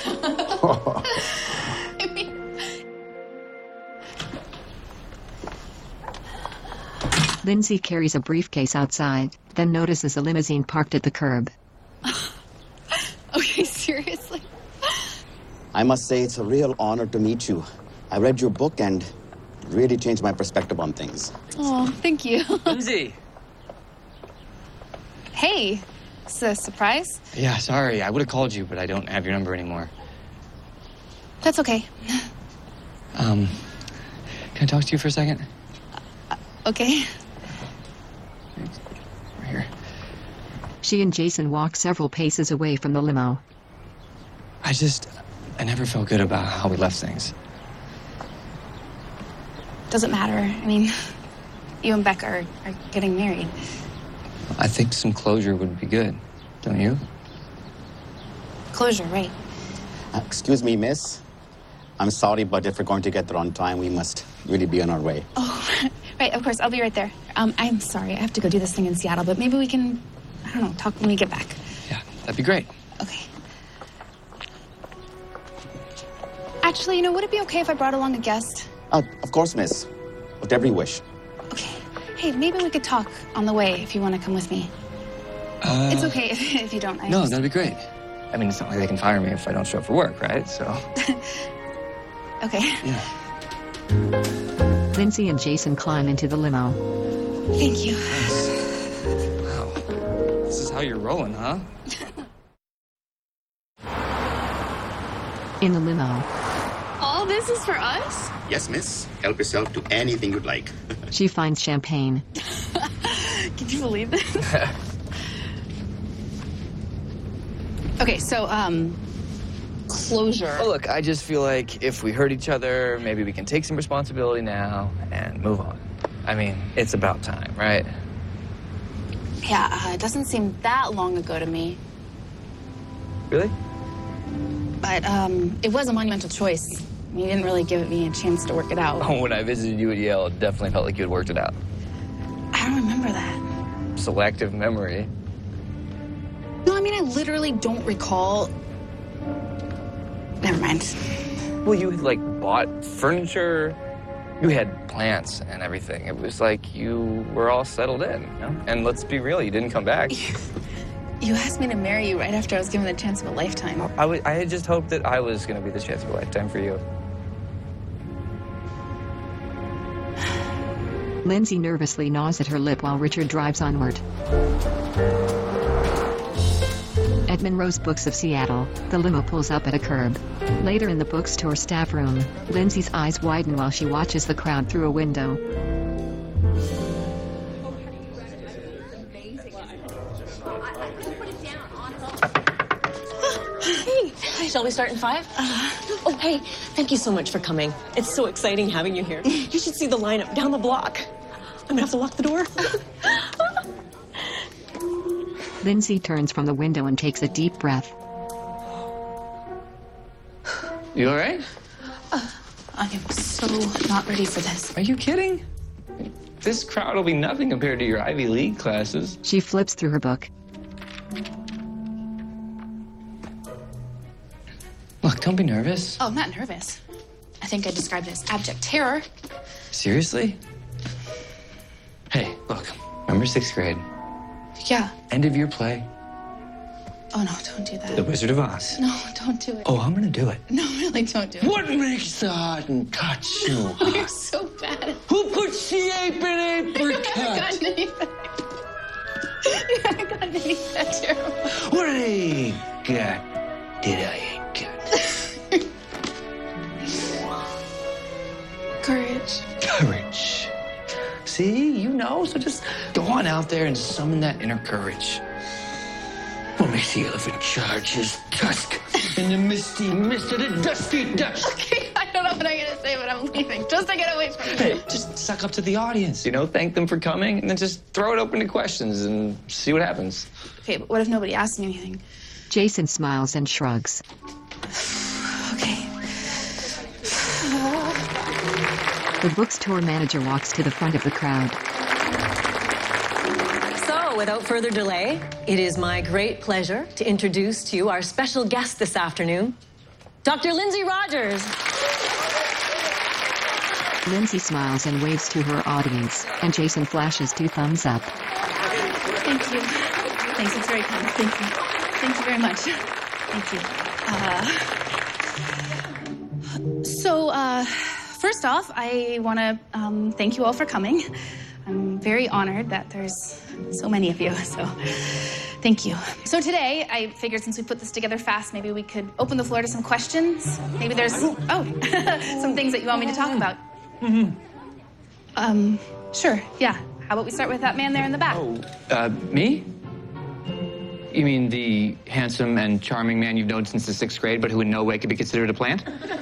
I mean, Lindsay carries a briefcase outside, then notices a limousine parked at the curb. okay, seriously? I must say it's a real honor to meet you. I read your book and it really changed my perspective on things. Oh, thank you. Lindsay! Hey, is this a surprise? Yeah, sorry. I would have called you, but I don't have your number anymore. That's okay. Um, can I talk to you for a second? Okay. Right here. She and Jason walk several paces away from the limo. I just, I never felt good about how we left things. Doesn't matter. I mean, you and Becca are, are getting married. I think some closure would be good, don't you? Closure, right. Uh, excuse me, miss. I'm sorry, but if we're going to get there on time, we must really be on our way. Oh, right, of course. I'll be right there. Um, I'm sorry. I have to go do this thing in Seattle, but maybe we can, I don't know, talk when we get back. Yeah, that'd be great. Okay. Actually, you know, would it be okay if I brought along a guest? Uh, of course, miss. Whatever you wish. Hey, maybe we could talk on the way if you want to come with me. Uh, It's okay if, if you don't. I No, just- that'd be great. I mean, it's not like they can fire me if I don't show up for work, right? So, Okay. Lindsay and Jason climb into the limo. Thank you. wow. This is how you're rolling, huh? In the limo, All this is for us? Yes, miss. Help yourself to anything you'd like. she finds champagne. Can you believe this? Okay, so, um, closure. Well, look, I just feel like if we hurt each other, maybe we can take some responsibility now and move on. I mean, it's about time, right? Yeah, uh, it doesn't seem that long ago to me. Really? But, um, it was a monumental choice. You didn't really give me a chance to work it out. Oh, when I visited you at Yale, it definitely felt like you had worked it out. I don't remember that. Selective memory. No, I mean, I literally don't recall. Never mind. Well, you had, like, bought furniture. You had plants and everything. It was like you were all settled in, you know? And let's be real, you didn't come back. You asked me to marry you right after I was given the chance of a lifetime. I, w- I had just hoped that I was going to be the chance of a lifetime for you. Lindsay nervously gnaws at her lip while Richard drives onward. At Monroe's Books of Seattle, the limo pulls up at a curb. Later in the bookstore staff room, Lindsay's eyes widen while she watches the crowd through a window. Hey, hi, shall we start in five? Uh, oh, hey, thank you so much for coming. It's so exciting having you here. You should see the lineup down the block. I'm gonna have to lock the door. Lindsay turns from the window and takes a deep breath. You all right? Uh, I am so not ready for this. Are you kidding? This crowd will be nothing compared to your Ivy League classes. She flips through her book. Look, don't be nervous. Oh, I'm not nervous. I think I described it as abject terror. Seriously? Hey, look, remember sixth grade? Yeah. End of year play. Oh, no, don't do that. The Wizard of Oz. No, don't do it. Oh, I'm gonna do it. No, really, don't do it. What makes the heart and touch you? You're so bad. Who puts the ape in You apricot? haven't gotten any better. You haven't gotten any better. What did I got? Did I get? Courage. Courage. See, you know, so just go on out there and summon that inner courage. What makes the elephant charge his tusk in the misty mist of the dusty dusk? Okay, I don't know what I'm gonna say, but I'm leaving just to get away from you. Hey, just suck up to the audience, you know, thank them for coming, and then just throw it open to questions and see what happens. Okay, but what if nobody asks me anything? Jason smiles and shrugs. Okay. The bookstore manager walks to the front of the crowd. So, without further delay, it is my great pleasure to introduce to you our special guest this afternoon, Doctor Lindsay Rogers. Lindsay smiles and waves to her audience, and Jason flashes two thumbs up. Thank you. Thanks, it's very kind. Thank you. Thank you very much. Thank you. Uh, so, uh, first off, I want to um, thank you all for coming. I'm very honored that there's so many of you, so thank you. So today, I figured since we put this together fast, maybe we could open the floor to some questions. Maybe there's, oh, some things that you want me to talk about. Mm-hmm. Um, sure, yeah. How about we start with that man there in the back? Oh, uh, me? You mean the handsome and charming man you've known since the sixth grade, but who in no way could be considered a plant?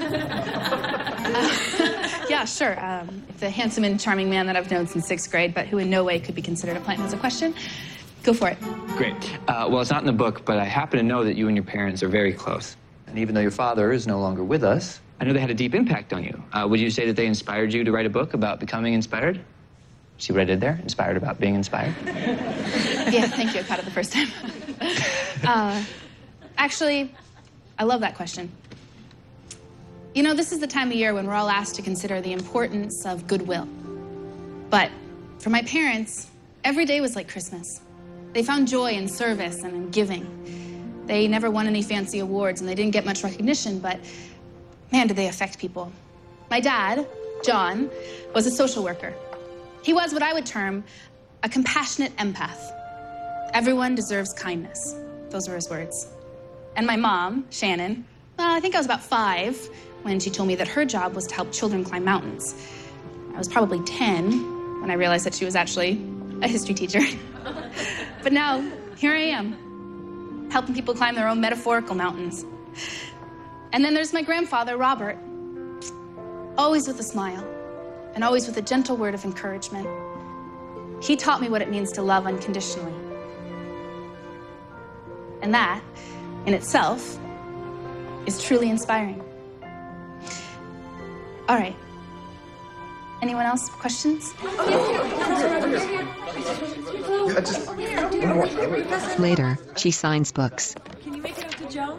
Yeah, sure. Um, the handsome and charming man that I've known since sixth grade, but who in no way could be considered a plant has a question. Go for it. Great. Uh, well, it's not in the book, but I happen to know that you and your parents are very close. And even though your father is no longer with us, I know they had a deep impact on you. Uh, would you say that they inspired you to write a book about becoming inspired? See what I did there? Inspired about being inspired? Yeah, thank you. I caught it the first time. uh, actually, I love that question. You know, this is the time of year when we're all asked to consider the importance of goodwill. But for my parents, every day was like Christmas. They found joy in service and in giving. They never won any fancy awards and they didn't get much recognition, but man, did they affect people. My dad, John, was a social worker. He was what I would term a compassionate empath. Everyone deserves kindness. Those were his words. And my mom, Shannon, well, I think I was about five when she told me that her job was to help children climb mountains. I was probably ten when I realized that she was actually a history teacher. But now, here I am, helping people climb their own metaphorical mountains. And then there's my grandfather, Robert, always with a smile and always with a gentle word of encouragement. He taught me what it means to love unconditionally. And that, in itself, is truly inspiring. All right. Anyone else? Questions? Later, she signs books. Can you make it up to Joan?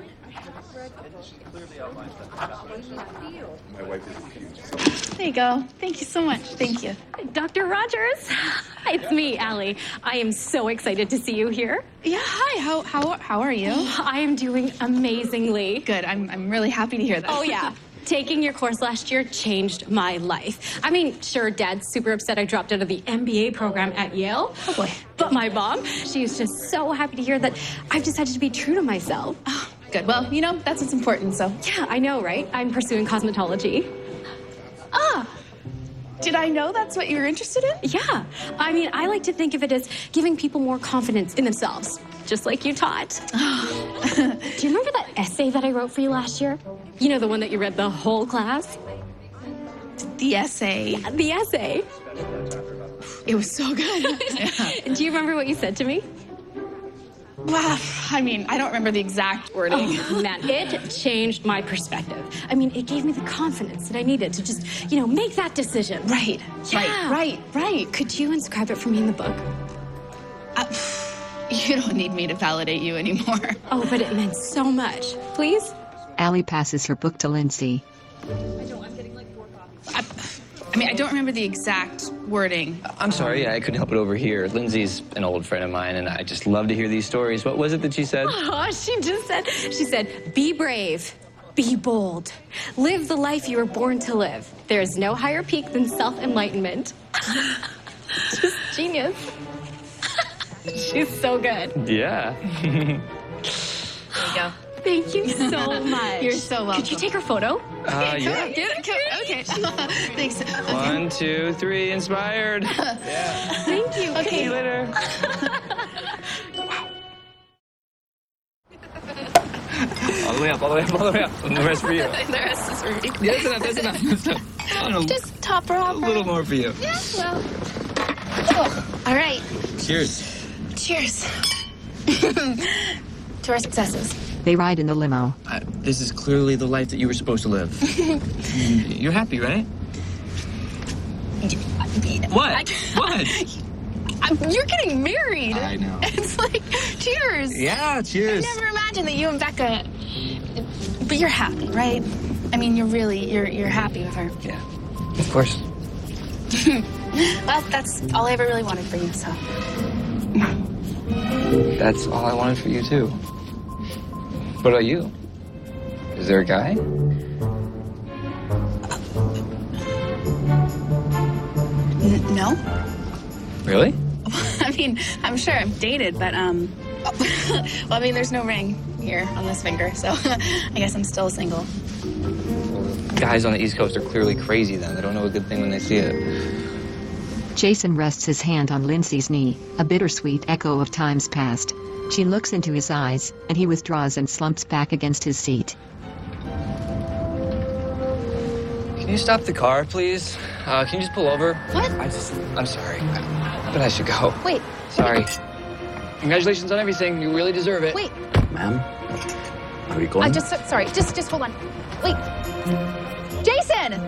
There you go. Thank you so much. Thank you. Doctor Rogers, it's me, Allie. I am so excited to see you here. Yeah, hi. How how how are you? I am doing amazingly. Good. I'm I'm really happy to hear that. Oh yeah. Taking your course last year changed my life. I mean, sure, Dad's super upset I dropped out of the M B A program at Yale. Oh boy. But my mom, she was just so happy to hear that I've decided to be true to myself. Oh, good. Well, you know, that's what's important, so. Yeah, I know, right? I'm pursuing cosmetology. Ah. Did I know that's what you were interested in? Yeah. I mean, I like to think of it as giving people more confidence in themselves, just like you taught. Do you remember that essay that I wrote for you last year? You know, the one that you read the whole class? The essay? Yeah, the essay. It was so good. Yeah. Do you remember what you said to me? Wow. I mean, I don't remember the exact wording. Oh, man, it changed my perspective. I mean, it gave me the confidence that I needed to just, you know, make that decision. Right. Yeah. Right. Right. Right. Could you inscribe it for me in the book? Uh, you don't need me to validate you anymore. Oh, but it meant so much. Please? Allie passes her book to Lindsay. I, I mean, I don't remember the exact wording. I'm sorry, I couldn't help it over here. Lindsay's an old friend of mine, and I just love to hear these stories. What was it that she said? Oh, she just said, she said, be brave, be bold, live the life you were born to live. There is no higher peak than self-enlightenment. Just genius. She's so good. Yeah. There you go. Thank you so much. You're so welcome. Could you take her photo? Uh, yeah. Get it? Come- Okay. Thanks. One, two, three, inspired. Yeah. Thank you. Okay. See you later. All the way up, all the way up, all the way up. And the rest for you. The rest is for me. Yeah, that's enough, that's enough. That's enough. I don't know, Just top her off. a little more for you. Yeah, well. Oh, all right. Cheers. Cheers. To our successes. They ride in the limo. Uh, this is clearly the life that you were supposed to live. You're happy, right? What? What? I'm, you're getting married. I know. It's like, cheers. Yeah, cheers. I never imagined that you and Becca. But you're happy, right? I mean, you're really, you're you're happy with her. Yeah, of course. Well, that's all I ever really wanted for you, so. That's all I wanted for you, too. What about you? Is there a guy? N- no? Really? I mean, I'm sure I've dated, but, um. Well, I mean, there's no ring here on this finger, so I guess I'm still single. Guys on the East Coast are clearly crazy then. They don't know a good thing when they see it. Jason rests his hand on Lindsay's knee, a bittersweet echo of times past. She looks into his eyes, and he withdraws and slumps back against his seat. Can you stop the car, please? Uh, can you just pull over? What? I just, I'm sorry, I, but I should go. Wait. Sorry. Congratulations on everything. You really deserve it. Wait. Ma'am, are you I going? just, sorry, just, just hold on. Wait. Jason!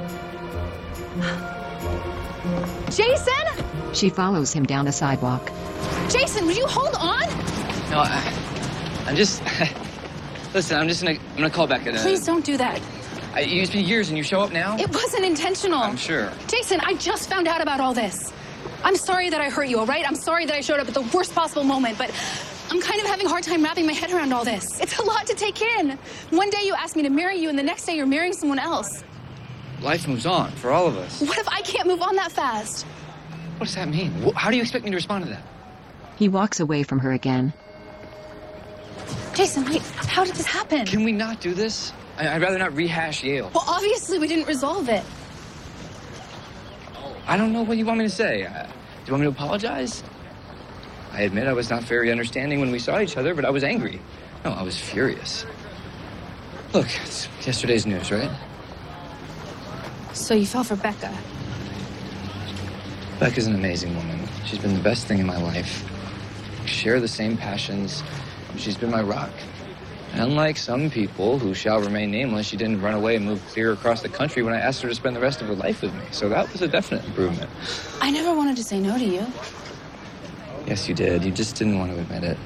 Jason? She follows him down a sidewalk. Jason, would you hold on? No, I, I'm just, listen, I'm just gonna, I'm gonna call back at a... Please don't do that. I, it's been years and you show up now? It wasn't intentional. I'm sure. Jason, I just found out about all this. I'm sorry that I hurt you, all right? I'm sorry that I showed up at the worst possible moment, but I'm kind of having a hard time wrapping my head around all this. It's a lot to take in. One day you asked me to marry you, and the next day you're marrying someone else. Life moves on for all of us. What if I can't move on that fast? What does that mean? Wh- How do you expect me to respond to that? He walks away from her again. Jason, wait, how did this happen? Can we not do this? I- I'd rather not rehash Yale. Well, obviously we didn't resolve it. I don't know what you want me to say. Uh, do you want me to apologize? I admit I was not very understanding when we saw each other, but I was angry. No, I was furious. Look, it's yesterday's news, right? So you fell for Becca. Becca's an amazing woman. She's been the best thing in my life. We share the same passions. She's been my rock. And unlike some people who shall remain nameless, she didn't run away and move clear across the country when I asked her to spend the rest of her life with me. So that was a definite improvement. I never wanted to say no to you. Yes, you did. You just didn't want to admit it.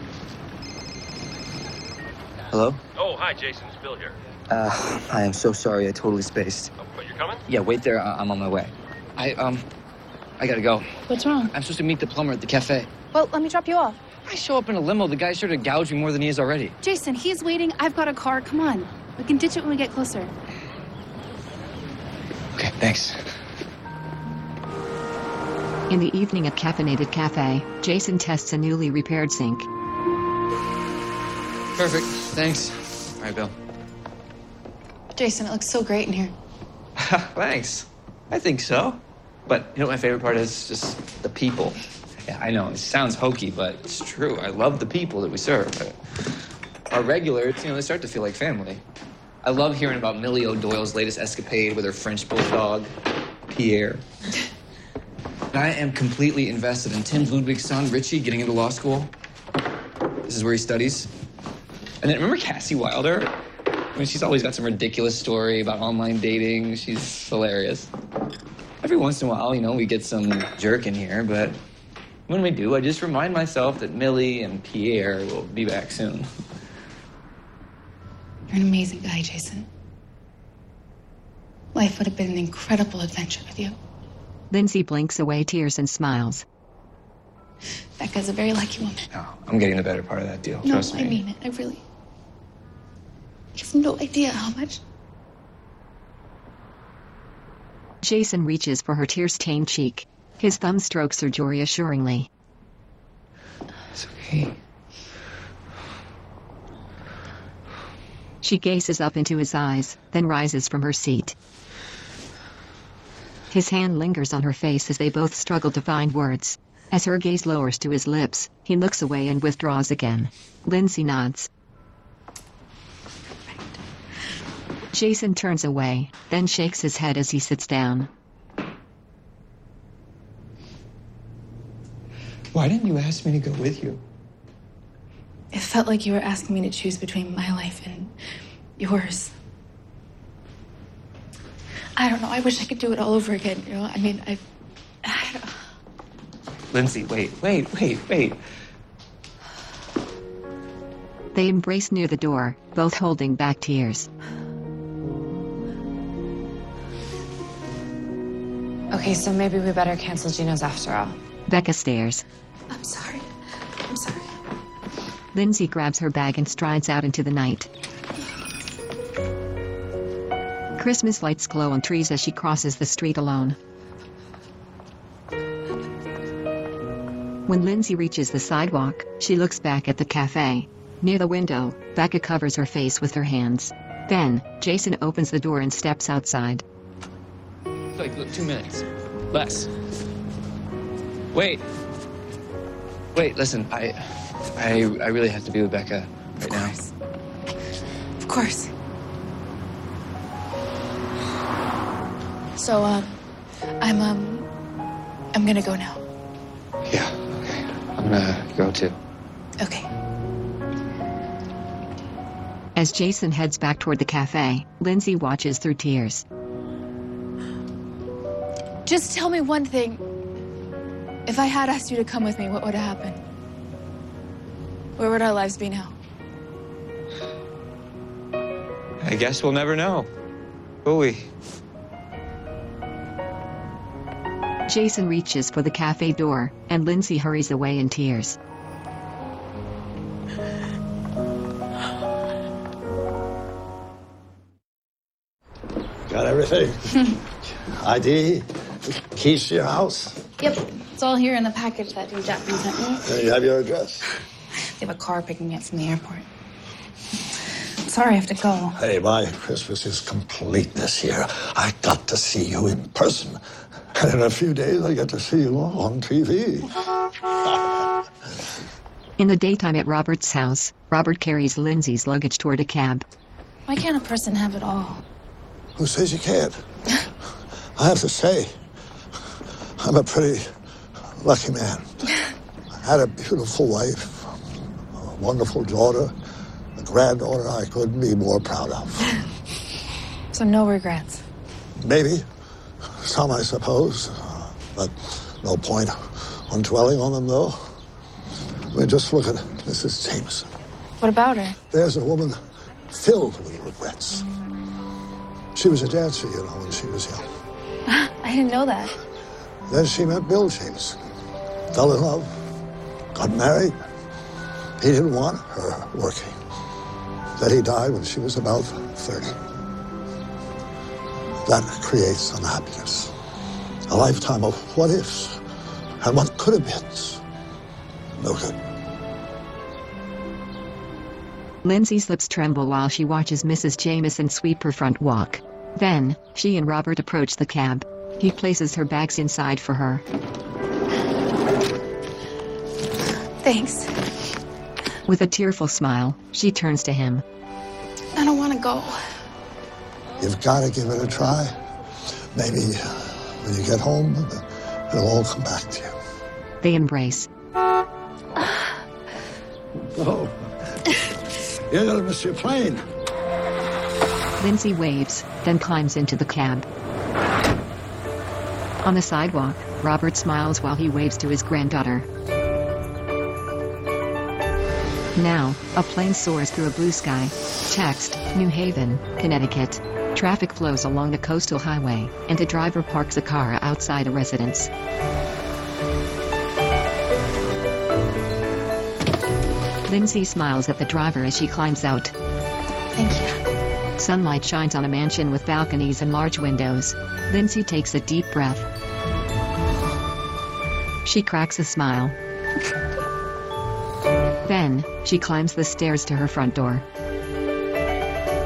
Hello? Oh, hi, Jason. It's Bill here. Uh, I am so sorry. I totally spaced. Oh, but you're coming? Yeah, wait there. I- I'm on my way. I, um, I gotta go. What's wrong? I'm supposed to meet the plumber at the cafe. Well, let me drop you off. I show up in a limo. The guy's sure to gouge me more than he is already. Jason, he's waiting. I've got a car. Come on. We can ditch it when we get closer. Okay, thanks. In the evening at Caffeinated Cafe, Jason tests a newly repaired sink. Perfect. Thanks. All right, Bill. Jason, it looks so great in here. Thanks. I think so. But you know what my favorite part is? Just the people. Yeah, I know, it sounds hokey, but it's true. I love the people that we serve. Our regulars, you know, they start to feel like family. I love hearing about Millie O'Doyle's latest escapade with her French bulldog, Pierre. And I am completely invested in Tim Ludwig's son, Richie, getting into law school. This is where he studies. And then remember Cassie Wilder? I mean, she's always got some ridiculous story about online dating. She's hilarious. Every once in a while, you know, we get some jerk in here, but when we do, I just remind myself that Millie and Pierre will be back soon. You're an amazing guy, Jason. Life would have been an incredible adventure with you. Lindsay blinks away tears and smiles. Becca's a very lucky woman. No, I'm getting the better part of that deal. No, Trust me. I mean it. I really. You have no idea how much. Jason reaches for her tear-stained cheek. His thumb strokes her jaw reassuringly. It's okay. She gazes up into his eyes, then rises from her seat. His hand lingers on her face as they both struggle to find words. As her gaze lowers to his lips, he looks away and withdraws again. Lindsay nods. Jason turns away, then shakes his head as he sits down. Why didn't you ask me to go with you? It felt like you were asking me to choose between my life and yours. I don't know. I wish I could do it all over again. You know, I mean, I. I don't... Lindsay, wait, wait, wait, wait. They embrace near the door, both holding back tears. Okay, so maybe we better cancel Gino's after all. Becca stares. I'm sorry. I'm sorry. Lindsay grabs her bag and strides out into the night. Christmas lights glow on trees as she crosses the street alone. When Lindsay reaches the sidewalk, she looks back at the cafe. Near the window, Becca covers her face with her hands. Then, Jason opens the door and steps outside. Like, look, two minutes. Less. Wait. Wait, listen, I... I, I really have to be with Becca right now. Of course. So, um, I'm, um, I'm gonna go now. Yeah, okay. I'm gonna go too. Okay. As Jason heads back toward the cafe, Lindsay watches through tears. Just tell me one thing. If I had asked you to come with me, what would have happened? Where would our lives be now? I guess we'll never know, will we? Jason reaches for the cafe door, and Lindsay hurries away in tears. Got everything? I D, keys to your house. Yep. It's all here in the package that dude Jackman sent me. And you have your address. They have a car picking me up from the airport. Sorry, I have to go. Hey, my Christmas is complete this year. I got to see you in person. And in a few days, I get to see you on T V. In the daytime at Robert's house, Robert carries Lindsay's luggage toward a cab. Why can't a person have it all? Who says you can't? I have to say, I'm a pretty lucky man. I had a beautiful wife, a wonderful daughter, a granddaughter I couldn't be more proud of. So no regrets? Maybe. Some, I suppose. But no point on dwelling on them, though. I mean, just look at Missus Jameson. What about her? There's a woman filled with regrets. She was a dancer, you know, when she was young. I didn't know that. Then she met Bill Jameson. Fell in love. Got married. He didn't want her working. Then he died when she was about thirty. That creates unhappiness. A lifetime of what ifs and what could have been. No good. Lindsay's lips tremble while she watches Missus Jameson sweep her front walk. Then, she and Robert approach the cab. He places her bags inside for her. Thanks. With a tearful smile, she turns to him. I don't want to go. You've got to give it a try. Maybe when you get home, it'll all come back to you. They embrace. Oh, you're going to miss your plane. Lindsay waves, then climbs into the cab. On the sidewalk, Robert smiles while he waves to his granddaughter. Now, a plane soars through a blue sky. Text, New Haven, Connecticut. Traffic flows along the coastal highway, and a driver parks a car outside a residence. Lindsay smiles at the driver as she climbs out. Thank you. Sunlight shines on a mansion with balconies and large windows. Lindsay takes a deep breath. She cracks a smile. Then, she climbs the stairs to her front door.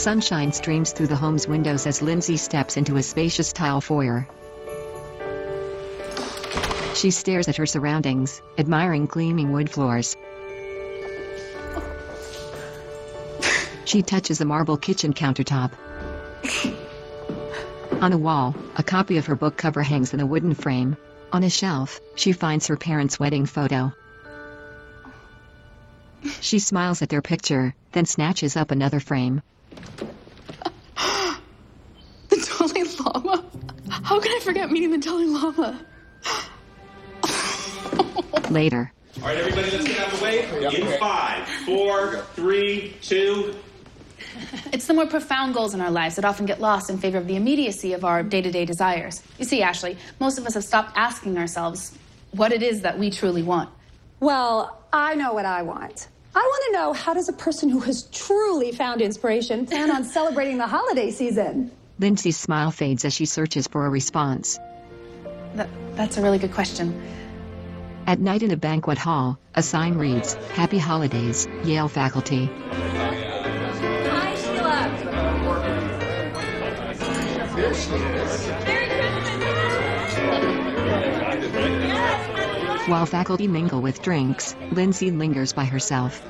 Sunshine streams through the home's windows as Lindsay steps into a spacious tile foyer. She stares at her surroundings, admiring gleaming wood floors. She touches the marble kitchen countertop. On a wall, a copy of her book cover hangs in a wooden frame. On a shelf, she finds her parents' wedding photo. She smiles at their picture, then snatches up another frame. The Dalai Lama? How can I forget meeting the Dalai Lama? Later. All right, everybody, let's get out of the way. In five, four, three, two. It's the more profound goals in our lives that often get lost in favor of the immediacy of our day-to-day desires. You see, Ashley, most of us have stopped asking ourselves what it is that we truly want. Well, I know what I want. I want to know, how does a person who has truly found inspiration plan on celebrating the holiday season? Lindsay's smile fades as she searches for a response. That, that's a really good question. At night in a banquet hall, a sign reads, "Happy Holidays, Yale Faculty." Hi, Sheila. While faculty mingle with drinks, Lindsay lingers by herself.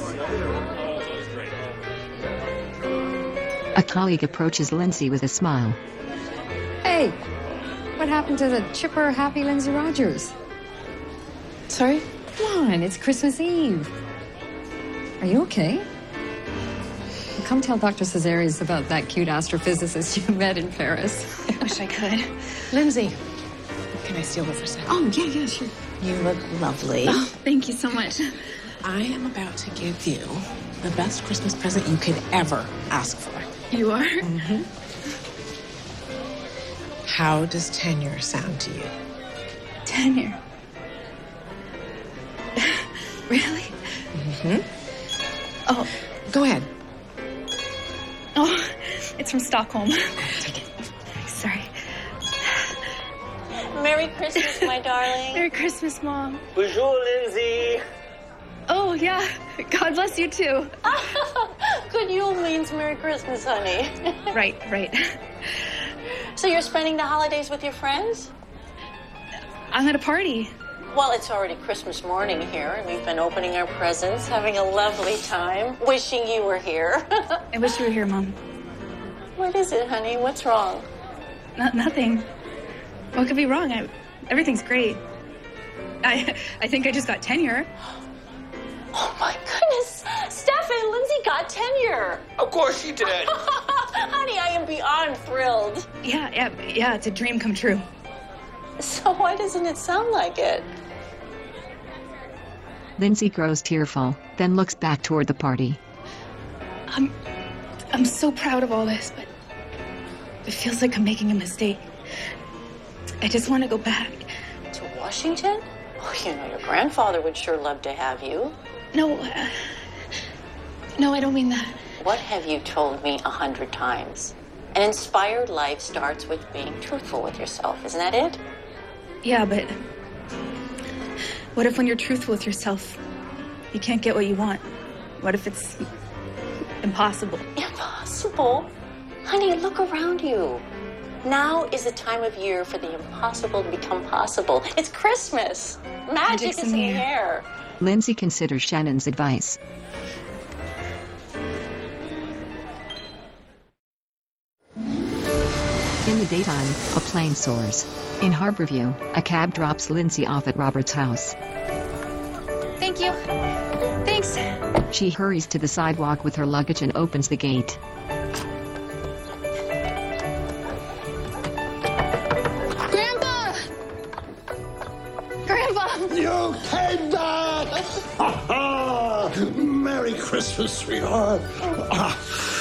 A colleague approaches Lindsay with a smile. Hey, what happened to the chipper, happy Lindsay Rogers? Sorry? Come on, it's Christmas Eve. Are you okay? Come tell Doctor Cazares about that cute astrophysicist you met in Paris. I wish I could. Lindsay, can I steal it for a second? Oh, yeah, yeah, sure. You look lovely. Oh, thank you so much. I am about to give you the best Christmas present you could ever ask for. You are? Mm-hmm. How does tenure sound to you? Tenure? Really? Mm-hmm. Oh, go ahead. Oh, it's from Stockholm. Take it. Sorry. Merry Christmas, my darling. Merry Christmas, Mom. Bonjour, Lindsay. Oh, yeah. God bless you, too. Good Yule means Merry Christmas, honey. Right, right. So you're spending the holidays with your friends? I'm at a party. Well, it's already Christmas morning here, and we've been opening our presents, having a lovely time, wishing you were here. I wish you were here, Mom. What is it, honey? What's wrong? No, nothing. What could be wrong? I, everything's great. I, I think I just got tenure. Oh, my goodness. Stefan, Lindsay got tenure. Of course she did. Honey, I am beyond thrilled. Yeah, yeah, yeah, it's a dream come true. So why doesn't it sound like it? Lindsay grows tearful, then looks back toward the party. I'm, I'm so proud of all this, but it feels like I'm making a mistake. I just want to go back. To Washington? Oh, you know, your grandfather would sure love to have you. No, uh, no, I don't mean that. What have you told me a hundred times? An inspired life starts with being truthful with yourself, isn't that it? Yeah, but what if when you're truthful with yourself, you can't get what you want? What if it's impossible? Impossible? Honey, look around you. Now is the time of year for the impossible to become possible. It's Christmas. Magic is in the air. Lindsay considers Shannon's advice. In the daytime, a plane soars. In Harborview, a cab drops Lindsay off at Robert's house. Thank you. Thanks. She hurries to the sidewalk with her luggage and opens the gate. Grandpa! Grandpa! You came back! Merry Christmas, sweetheart. Ah.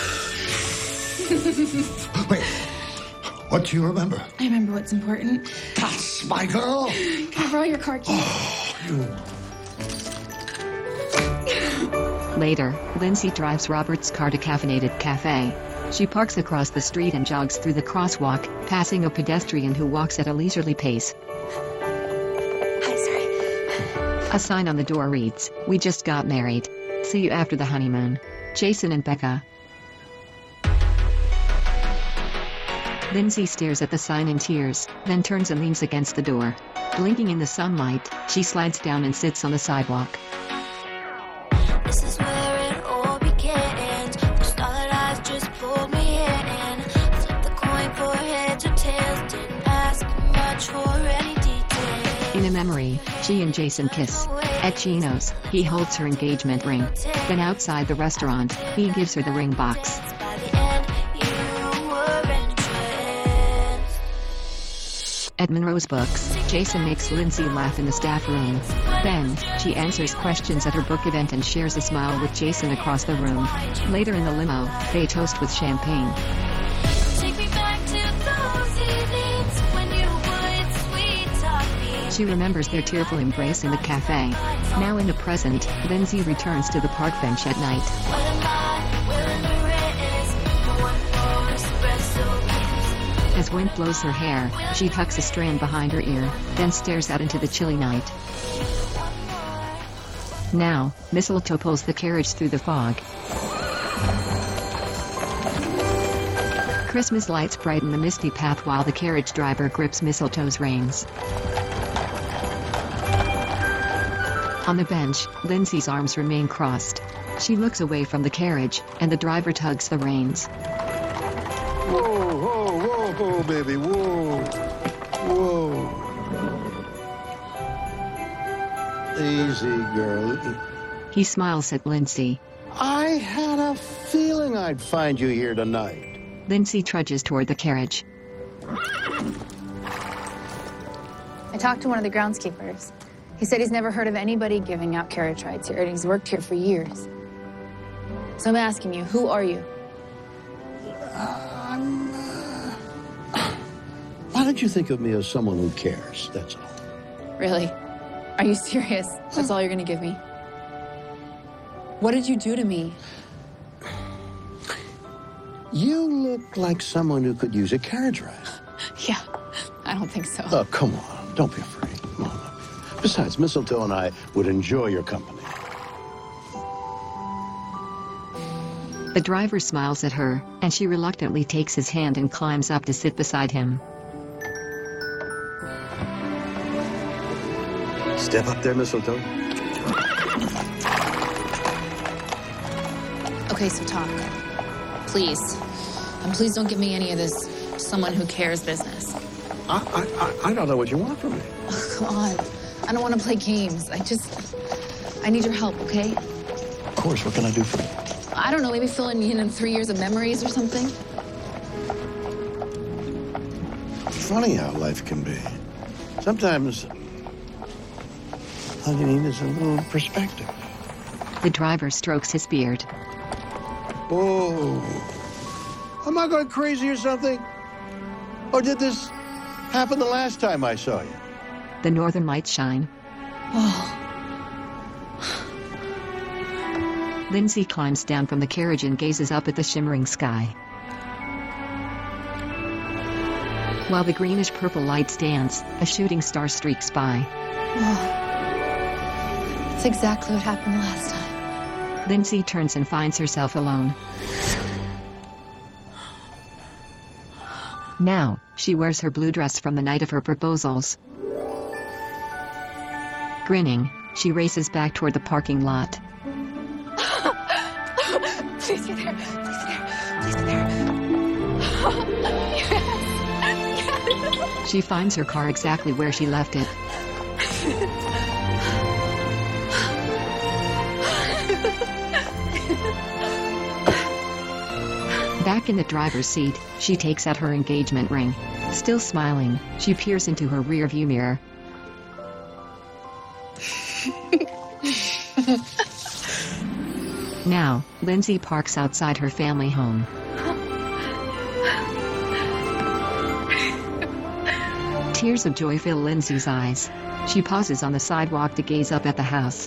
Wait, what do you remember? I remember what's important. That's my girl. Can I borrow your car keys? Oh, you... Later, Lindsay drives Robert's car to Caffeinated Cafe. She parks across the street and jogs through the crosswalk, passing a pedestrian who walks at a leisurely pace. Hi, sorry. A sign on the door reads, "We just got married. See you after the honeymoon. Jason and Becca." Lindsay stares at the sign in tears, then turns and leans against the door. Blinking in the sunlight, she slides down and sits on the sidewalk. This is where it all begins. The starlit eyes just pulled me in. Flip the coin for heads or tails. Didn't ask much for any details. In a memory, she and Jason kiss. At Chino's, he holds her engagement ring. Then outside the restaurant, he gives her the ring box. By the end, you were entranced. At Monroe's Books, Jason makes Lindsay laugh in the staff room. Then, she answers questions at her book event and shares a smile with Jason across the room. Later in the limo, they toast with champagne. Take me back to those evenings when you would sweet talk me. She remembers their tearful embrace in the cafe. Now in the present, Lindsay returns to the park bench at night. What am I willing to risk? One more espresso kiss. As wind blows her hair, she tucks a strand behind her ear, then stares out into the chilly night. Now, Mistletoe pulls the carriage through the fog. Christmas lights brighten the misty path while the carriage driver grips Mistletoe's reins. On the bench, Lindsay's arms remain crossed. She looks away from the carriage, and the driver tugs the reins. Whoa, whoa, whoa, whoa, baby, whoa, whoa. Easy, girl. He smiles at Lindsay. I had a feeling I'd find you here tonight. Lindsay trudges toward the carriage. I talked to one of the groundskeepers. He said he's never heard of anybody giving out carriage rides here, and he's worked here for years. So I'm asking you, who are you? I'm, uh... Why don't you think of me as someone who cares, that's all. Really? Are you serious? That's all you're gonna give me? What did you do to me? You look like someone who could use a carriage ride. Yeah, I don't think so. Oh, come on. Don't be afraid. Come on. Besides, Mistletoe and I would enjoy your company. The driver smiles at her, and she reluctantly takes his hand and climbs up to sit beside him. Step up there, Mistletoe. Okay, so talk. Please. And please don't give me any of this someone who cares business. I, I, I, I don't know what you want from me. Oh, come on. I don't want to play games. I just... I need your help, okay? Of course, what can I do for you? I don't know, maybe filling me in in three years of memories or something? Funny how life can be. Sometimes, all you need is a little perspective. The driver strokes his beard. Oh, am I going crazy or something? Or did this happen the last time I saw you? The northern lights shine. Oh. Lindsay climbs down from the carriage and gazes up at the shimmering sky. While the greenish-purple lights dance, a shooting star streaks by. Oh. It's exactly what happened last time. Lindsay turns and finds herself alone. Now, she wears her blue dress from the night of her proposals. Grinning, she races back toward the parking lot. Please be there. Please be there. Please be there. Yes. Yes. She finds her car exactly where she left it. Back in the driver's seat, she takes out her engagement ring. Still smiling, she peers into her rearview mirror. Now, Lindsay parks outside her family home. Tears of joy fill Lindsay's eyes. She pauses on the sidewalk to gaze up at the house.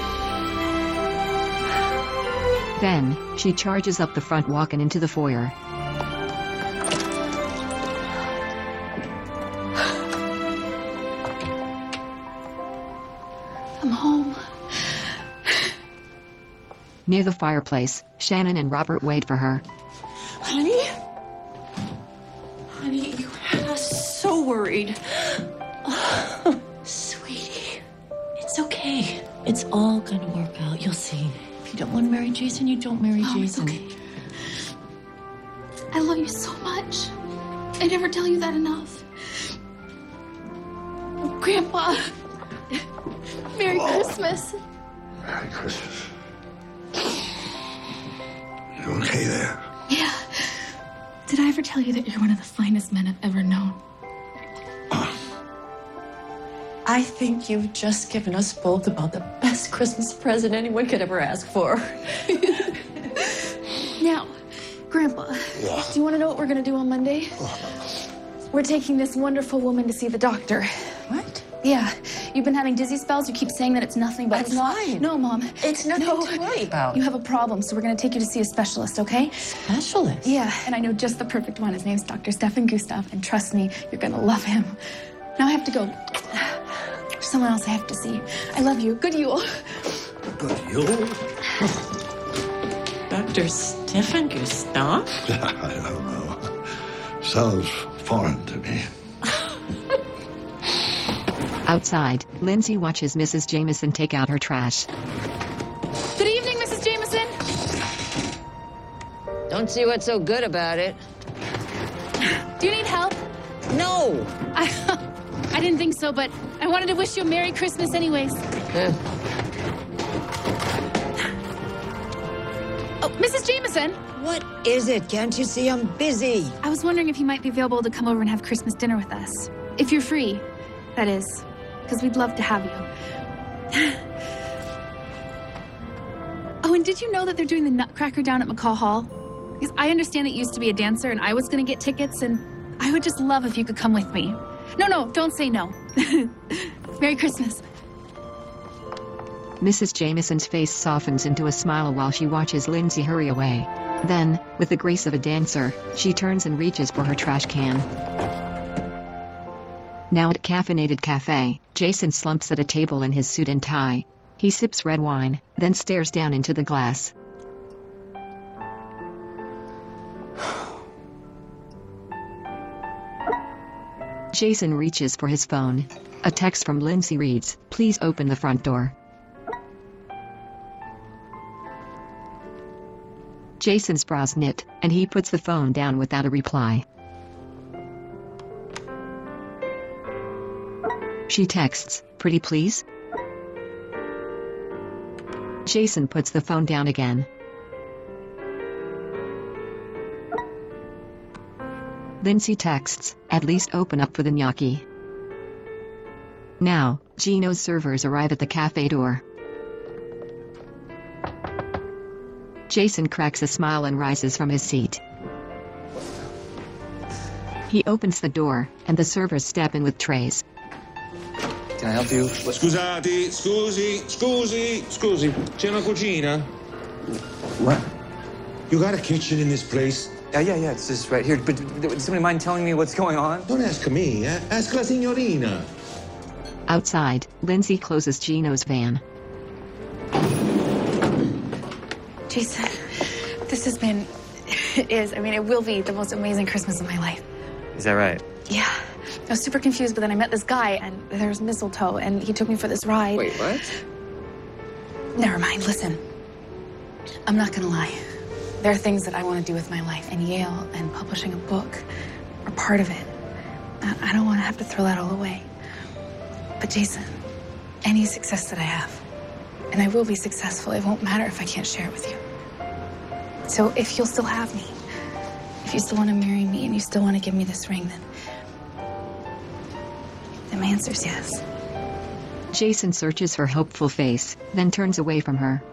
Then, she charges up the front walk and into the foyer. I'm home. Near the fireplace, Shannon and Robert wait for her. Honey? Honey. worried. Oh, sweetie, it's okay. It's all gonna work out. You'll see. If you don't want to marry Jason, you don't marry Mom, it's Jason. okay. I love you so much. I never tell you that enough. Grandpa, Merry Christmas. Merry Christmas. You okay there? Yeah. Did I ever tell you that you're one of the finest men I've ever known? I think you've just given us both about the best Christmas present anyone could ever ask for. Now, Grandpa, Yeah. do you want to know what we're going to do on Monday? We're taking this wonderful woman to see the doctor. What? Yeah. You've been having dizzy spells. You keep saying that it's nothing, but I'm it's not. fine. No, Mom. It's nothing No. to worry about. You have a problem, so we're going to take you to see a specialist, okay? Specialist? Yeah, and I know just the perfect one. His name's Doctor Stefan Gustav, and trust me, you're going to love him. Now I have to go. There's someone else I have to see. I love you. Good Yule. Good Yule? Doctor Stefan Gustav? I don't know. Sounds foreign to me. Outside, Lindsay watches Missus Jameson take out her trash. Good evening, Missus Jameson. Don't see what's so good about it. Do you need help? No. I, I didn't think so, but I wanted to wish you a Merry Christmas anyways. Uh, Oh, Missus Jameson. what is it? Can't you see I'm busy? I was wondering if you might be available to come over and have Christmas dinner with us. If you're free, that is, because we'd love to have you. Oh, and did you know that they're doing the Nutcracker down at McCaw Hall? Because I understand it used to be a dancer, and I was going to get tickets, and I would just love if you could come with me. No, no, don't say no. Merry Christmas. Missus Jameson's face softens into a smile while she watches Lindsay hurry away. Then, with the grace of a dancer, she turns and reaches for her trash can. Now at Caffeinated Cafe, Jason slumps at a table in his suit and tie. He sips red wine, then stares down into the glass. Jason reaches for his phone. A text from Lindsay reads, "Please open the front door." Jason's brows knit, and he puts the phone down without a reply. She texts, "Pretty please?" Jason puts the phone down again. Lindsay texts, "At least open up for the gnocchi." Now, Gino's servers arrive at the cafe door. Jason cracks a smile and rises from his seat. He opens the door, and the servers step in with trays. Can I help you? Scusate, scusi, scusi, scusi. C'è una cucina? What? You got a kitchen in this place? Yeah, yeah, yeah, it's just right here. But does somebody mind telling me what's going on? Don't ask me, eh? Ask la signorina. Outside, Lindsay closes Gino's van. Jason, this has been, it is, I mean, it will be the most amazing Christmas of my life. Is that right? Yeah. I was super confused, but then I met this guy, and there's mistletoe, and he took me for this ride. Wait, what? Never mind, listen. I'm not gonna lie. There are things that I want to do with my life, and Yale and publishing a book are part of it. I I don't want to have to throw that all away. But Jason, any success that I have, and I will be successful, it won't matter if I can't share it with you. So if you'll still have me, if you still want to marry me and you still want to give me this ring, then, then my answer's yes. Jason searches her hopeful face, then turns away from her.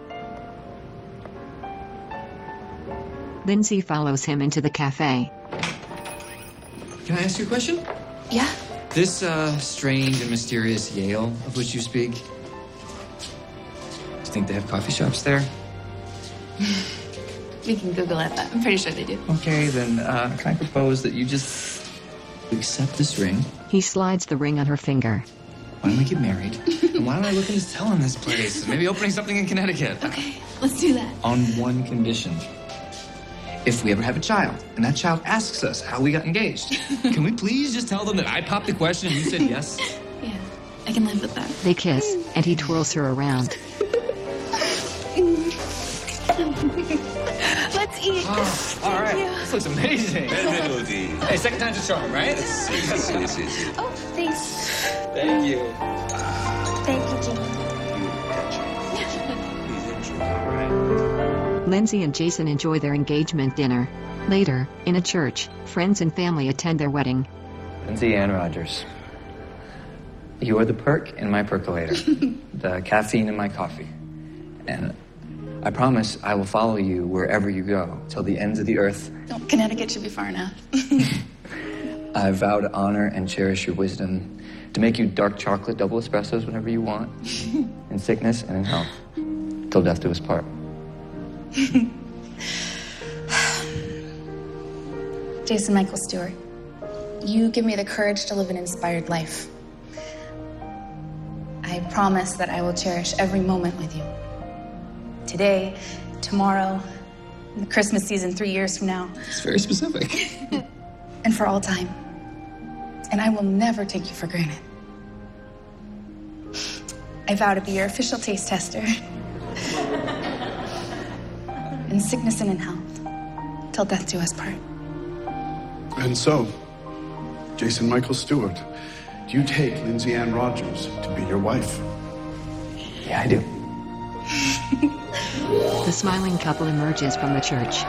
Lindsay follows him into the cafe. Can I ask you a question? Yeah? This, uh, strange and mysterious Yale of which you speak, do you think they have coffee shops there? We can Google it, but I'm pretty sure they do. Okay, then, uh, can I propose that you just accept this ring? He slides the ring on her finger. Why don't we get married? And why don't I look into selling this place? Maybe opening something in Connecticut. Okay, let's do that. On one condition. if we ever have a child and that child asks us how we got engaged, can we please just tell them that I popped the question and you said yes? Yeah, I can live with that. They kiss, and he twirls her around. Let's eat. Oh, all right. This looks amazing. Hey, second time's a charm, right? Oh, thanks. Thank you. Thank you, Jim. Lindsay and Jason enjoy their engagement dinner. Later, in a church, friends and family attend their wedding. Lindsay Ann Rogers. You are the perk in my percolator, the caffeine in my coffee. And I promise I will follow you wherever you go, till the ends of the earth. Oh, Connecticut should be far enough. I vow to honor and cherish your wisdom, to make you dark chocolate double espressos whenever you want, in sickness and in health, till death do us part. Jason Michael Stewart, you give me the courage to live an inspired life. I promise that I will cherish every moment with you. Today, tomorrow, in the Christmas season three years from now. It's very specific. And for all time. And I will never take you for granted. I vow to be your official taste tester. In sickness and in health, till death do us part. And so, Jason Michael Stewart, do you take Lindsay Ann Rogers to be your wife? Yeah, I do. The smiling couple emerges from the church.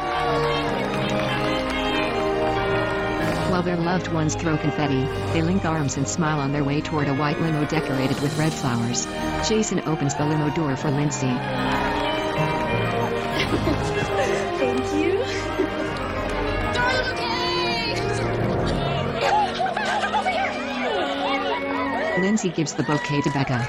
While their loved ones throw confetti, they link arms and smile on their way toward a white limo decorated with red flowers. Jason opens the limo door for Lindsay. Thank you. Lindsay gives the bouquet to Becca.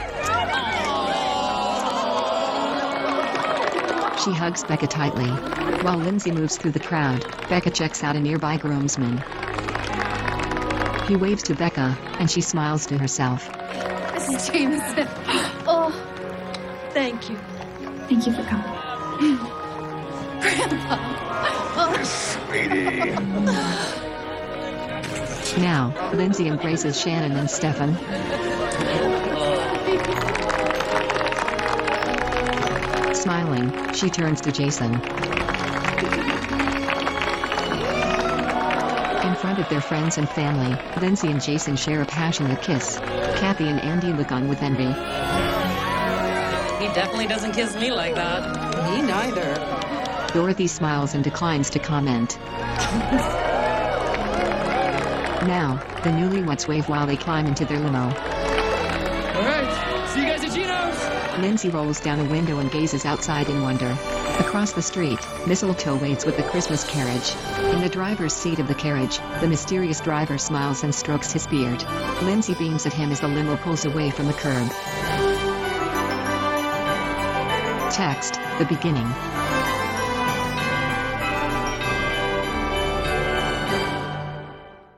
She hugs Becca tightly. While Lindsay moves through the crowd, Becca checks out a nearby groomsman. He waves to Becca, and she smiles to herself. This is Jameson. Oh, Thank you. thank you for coming. Grandpa. Oh. Sweetie. Now, Lindsay embraces Shannon and Stefan. Smiling, she turns to Jason. In front of their friends and family, Lindsay and Jason share a passionate kiss. Kathy and Andy look on with envy. He definitely doesn't kiss me like that. Me neither. Dorothy smiles and declines to comment. Now, the newlyweds wave while they climb into their limo. All right, see you guys at Gino's. Lindsay rolls down a window and gazes outside in wonder. Across the street, Mistletoe waits with the Christmas carriage. In the driver's seat of the carriage, the mysterious driver smiles and strokes his beard. Lindsay beams at him as the limo pulls away from the curb. Text, the beginning.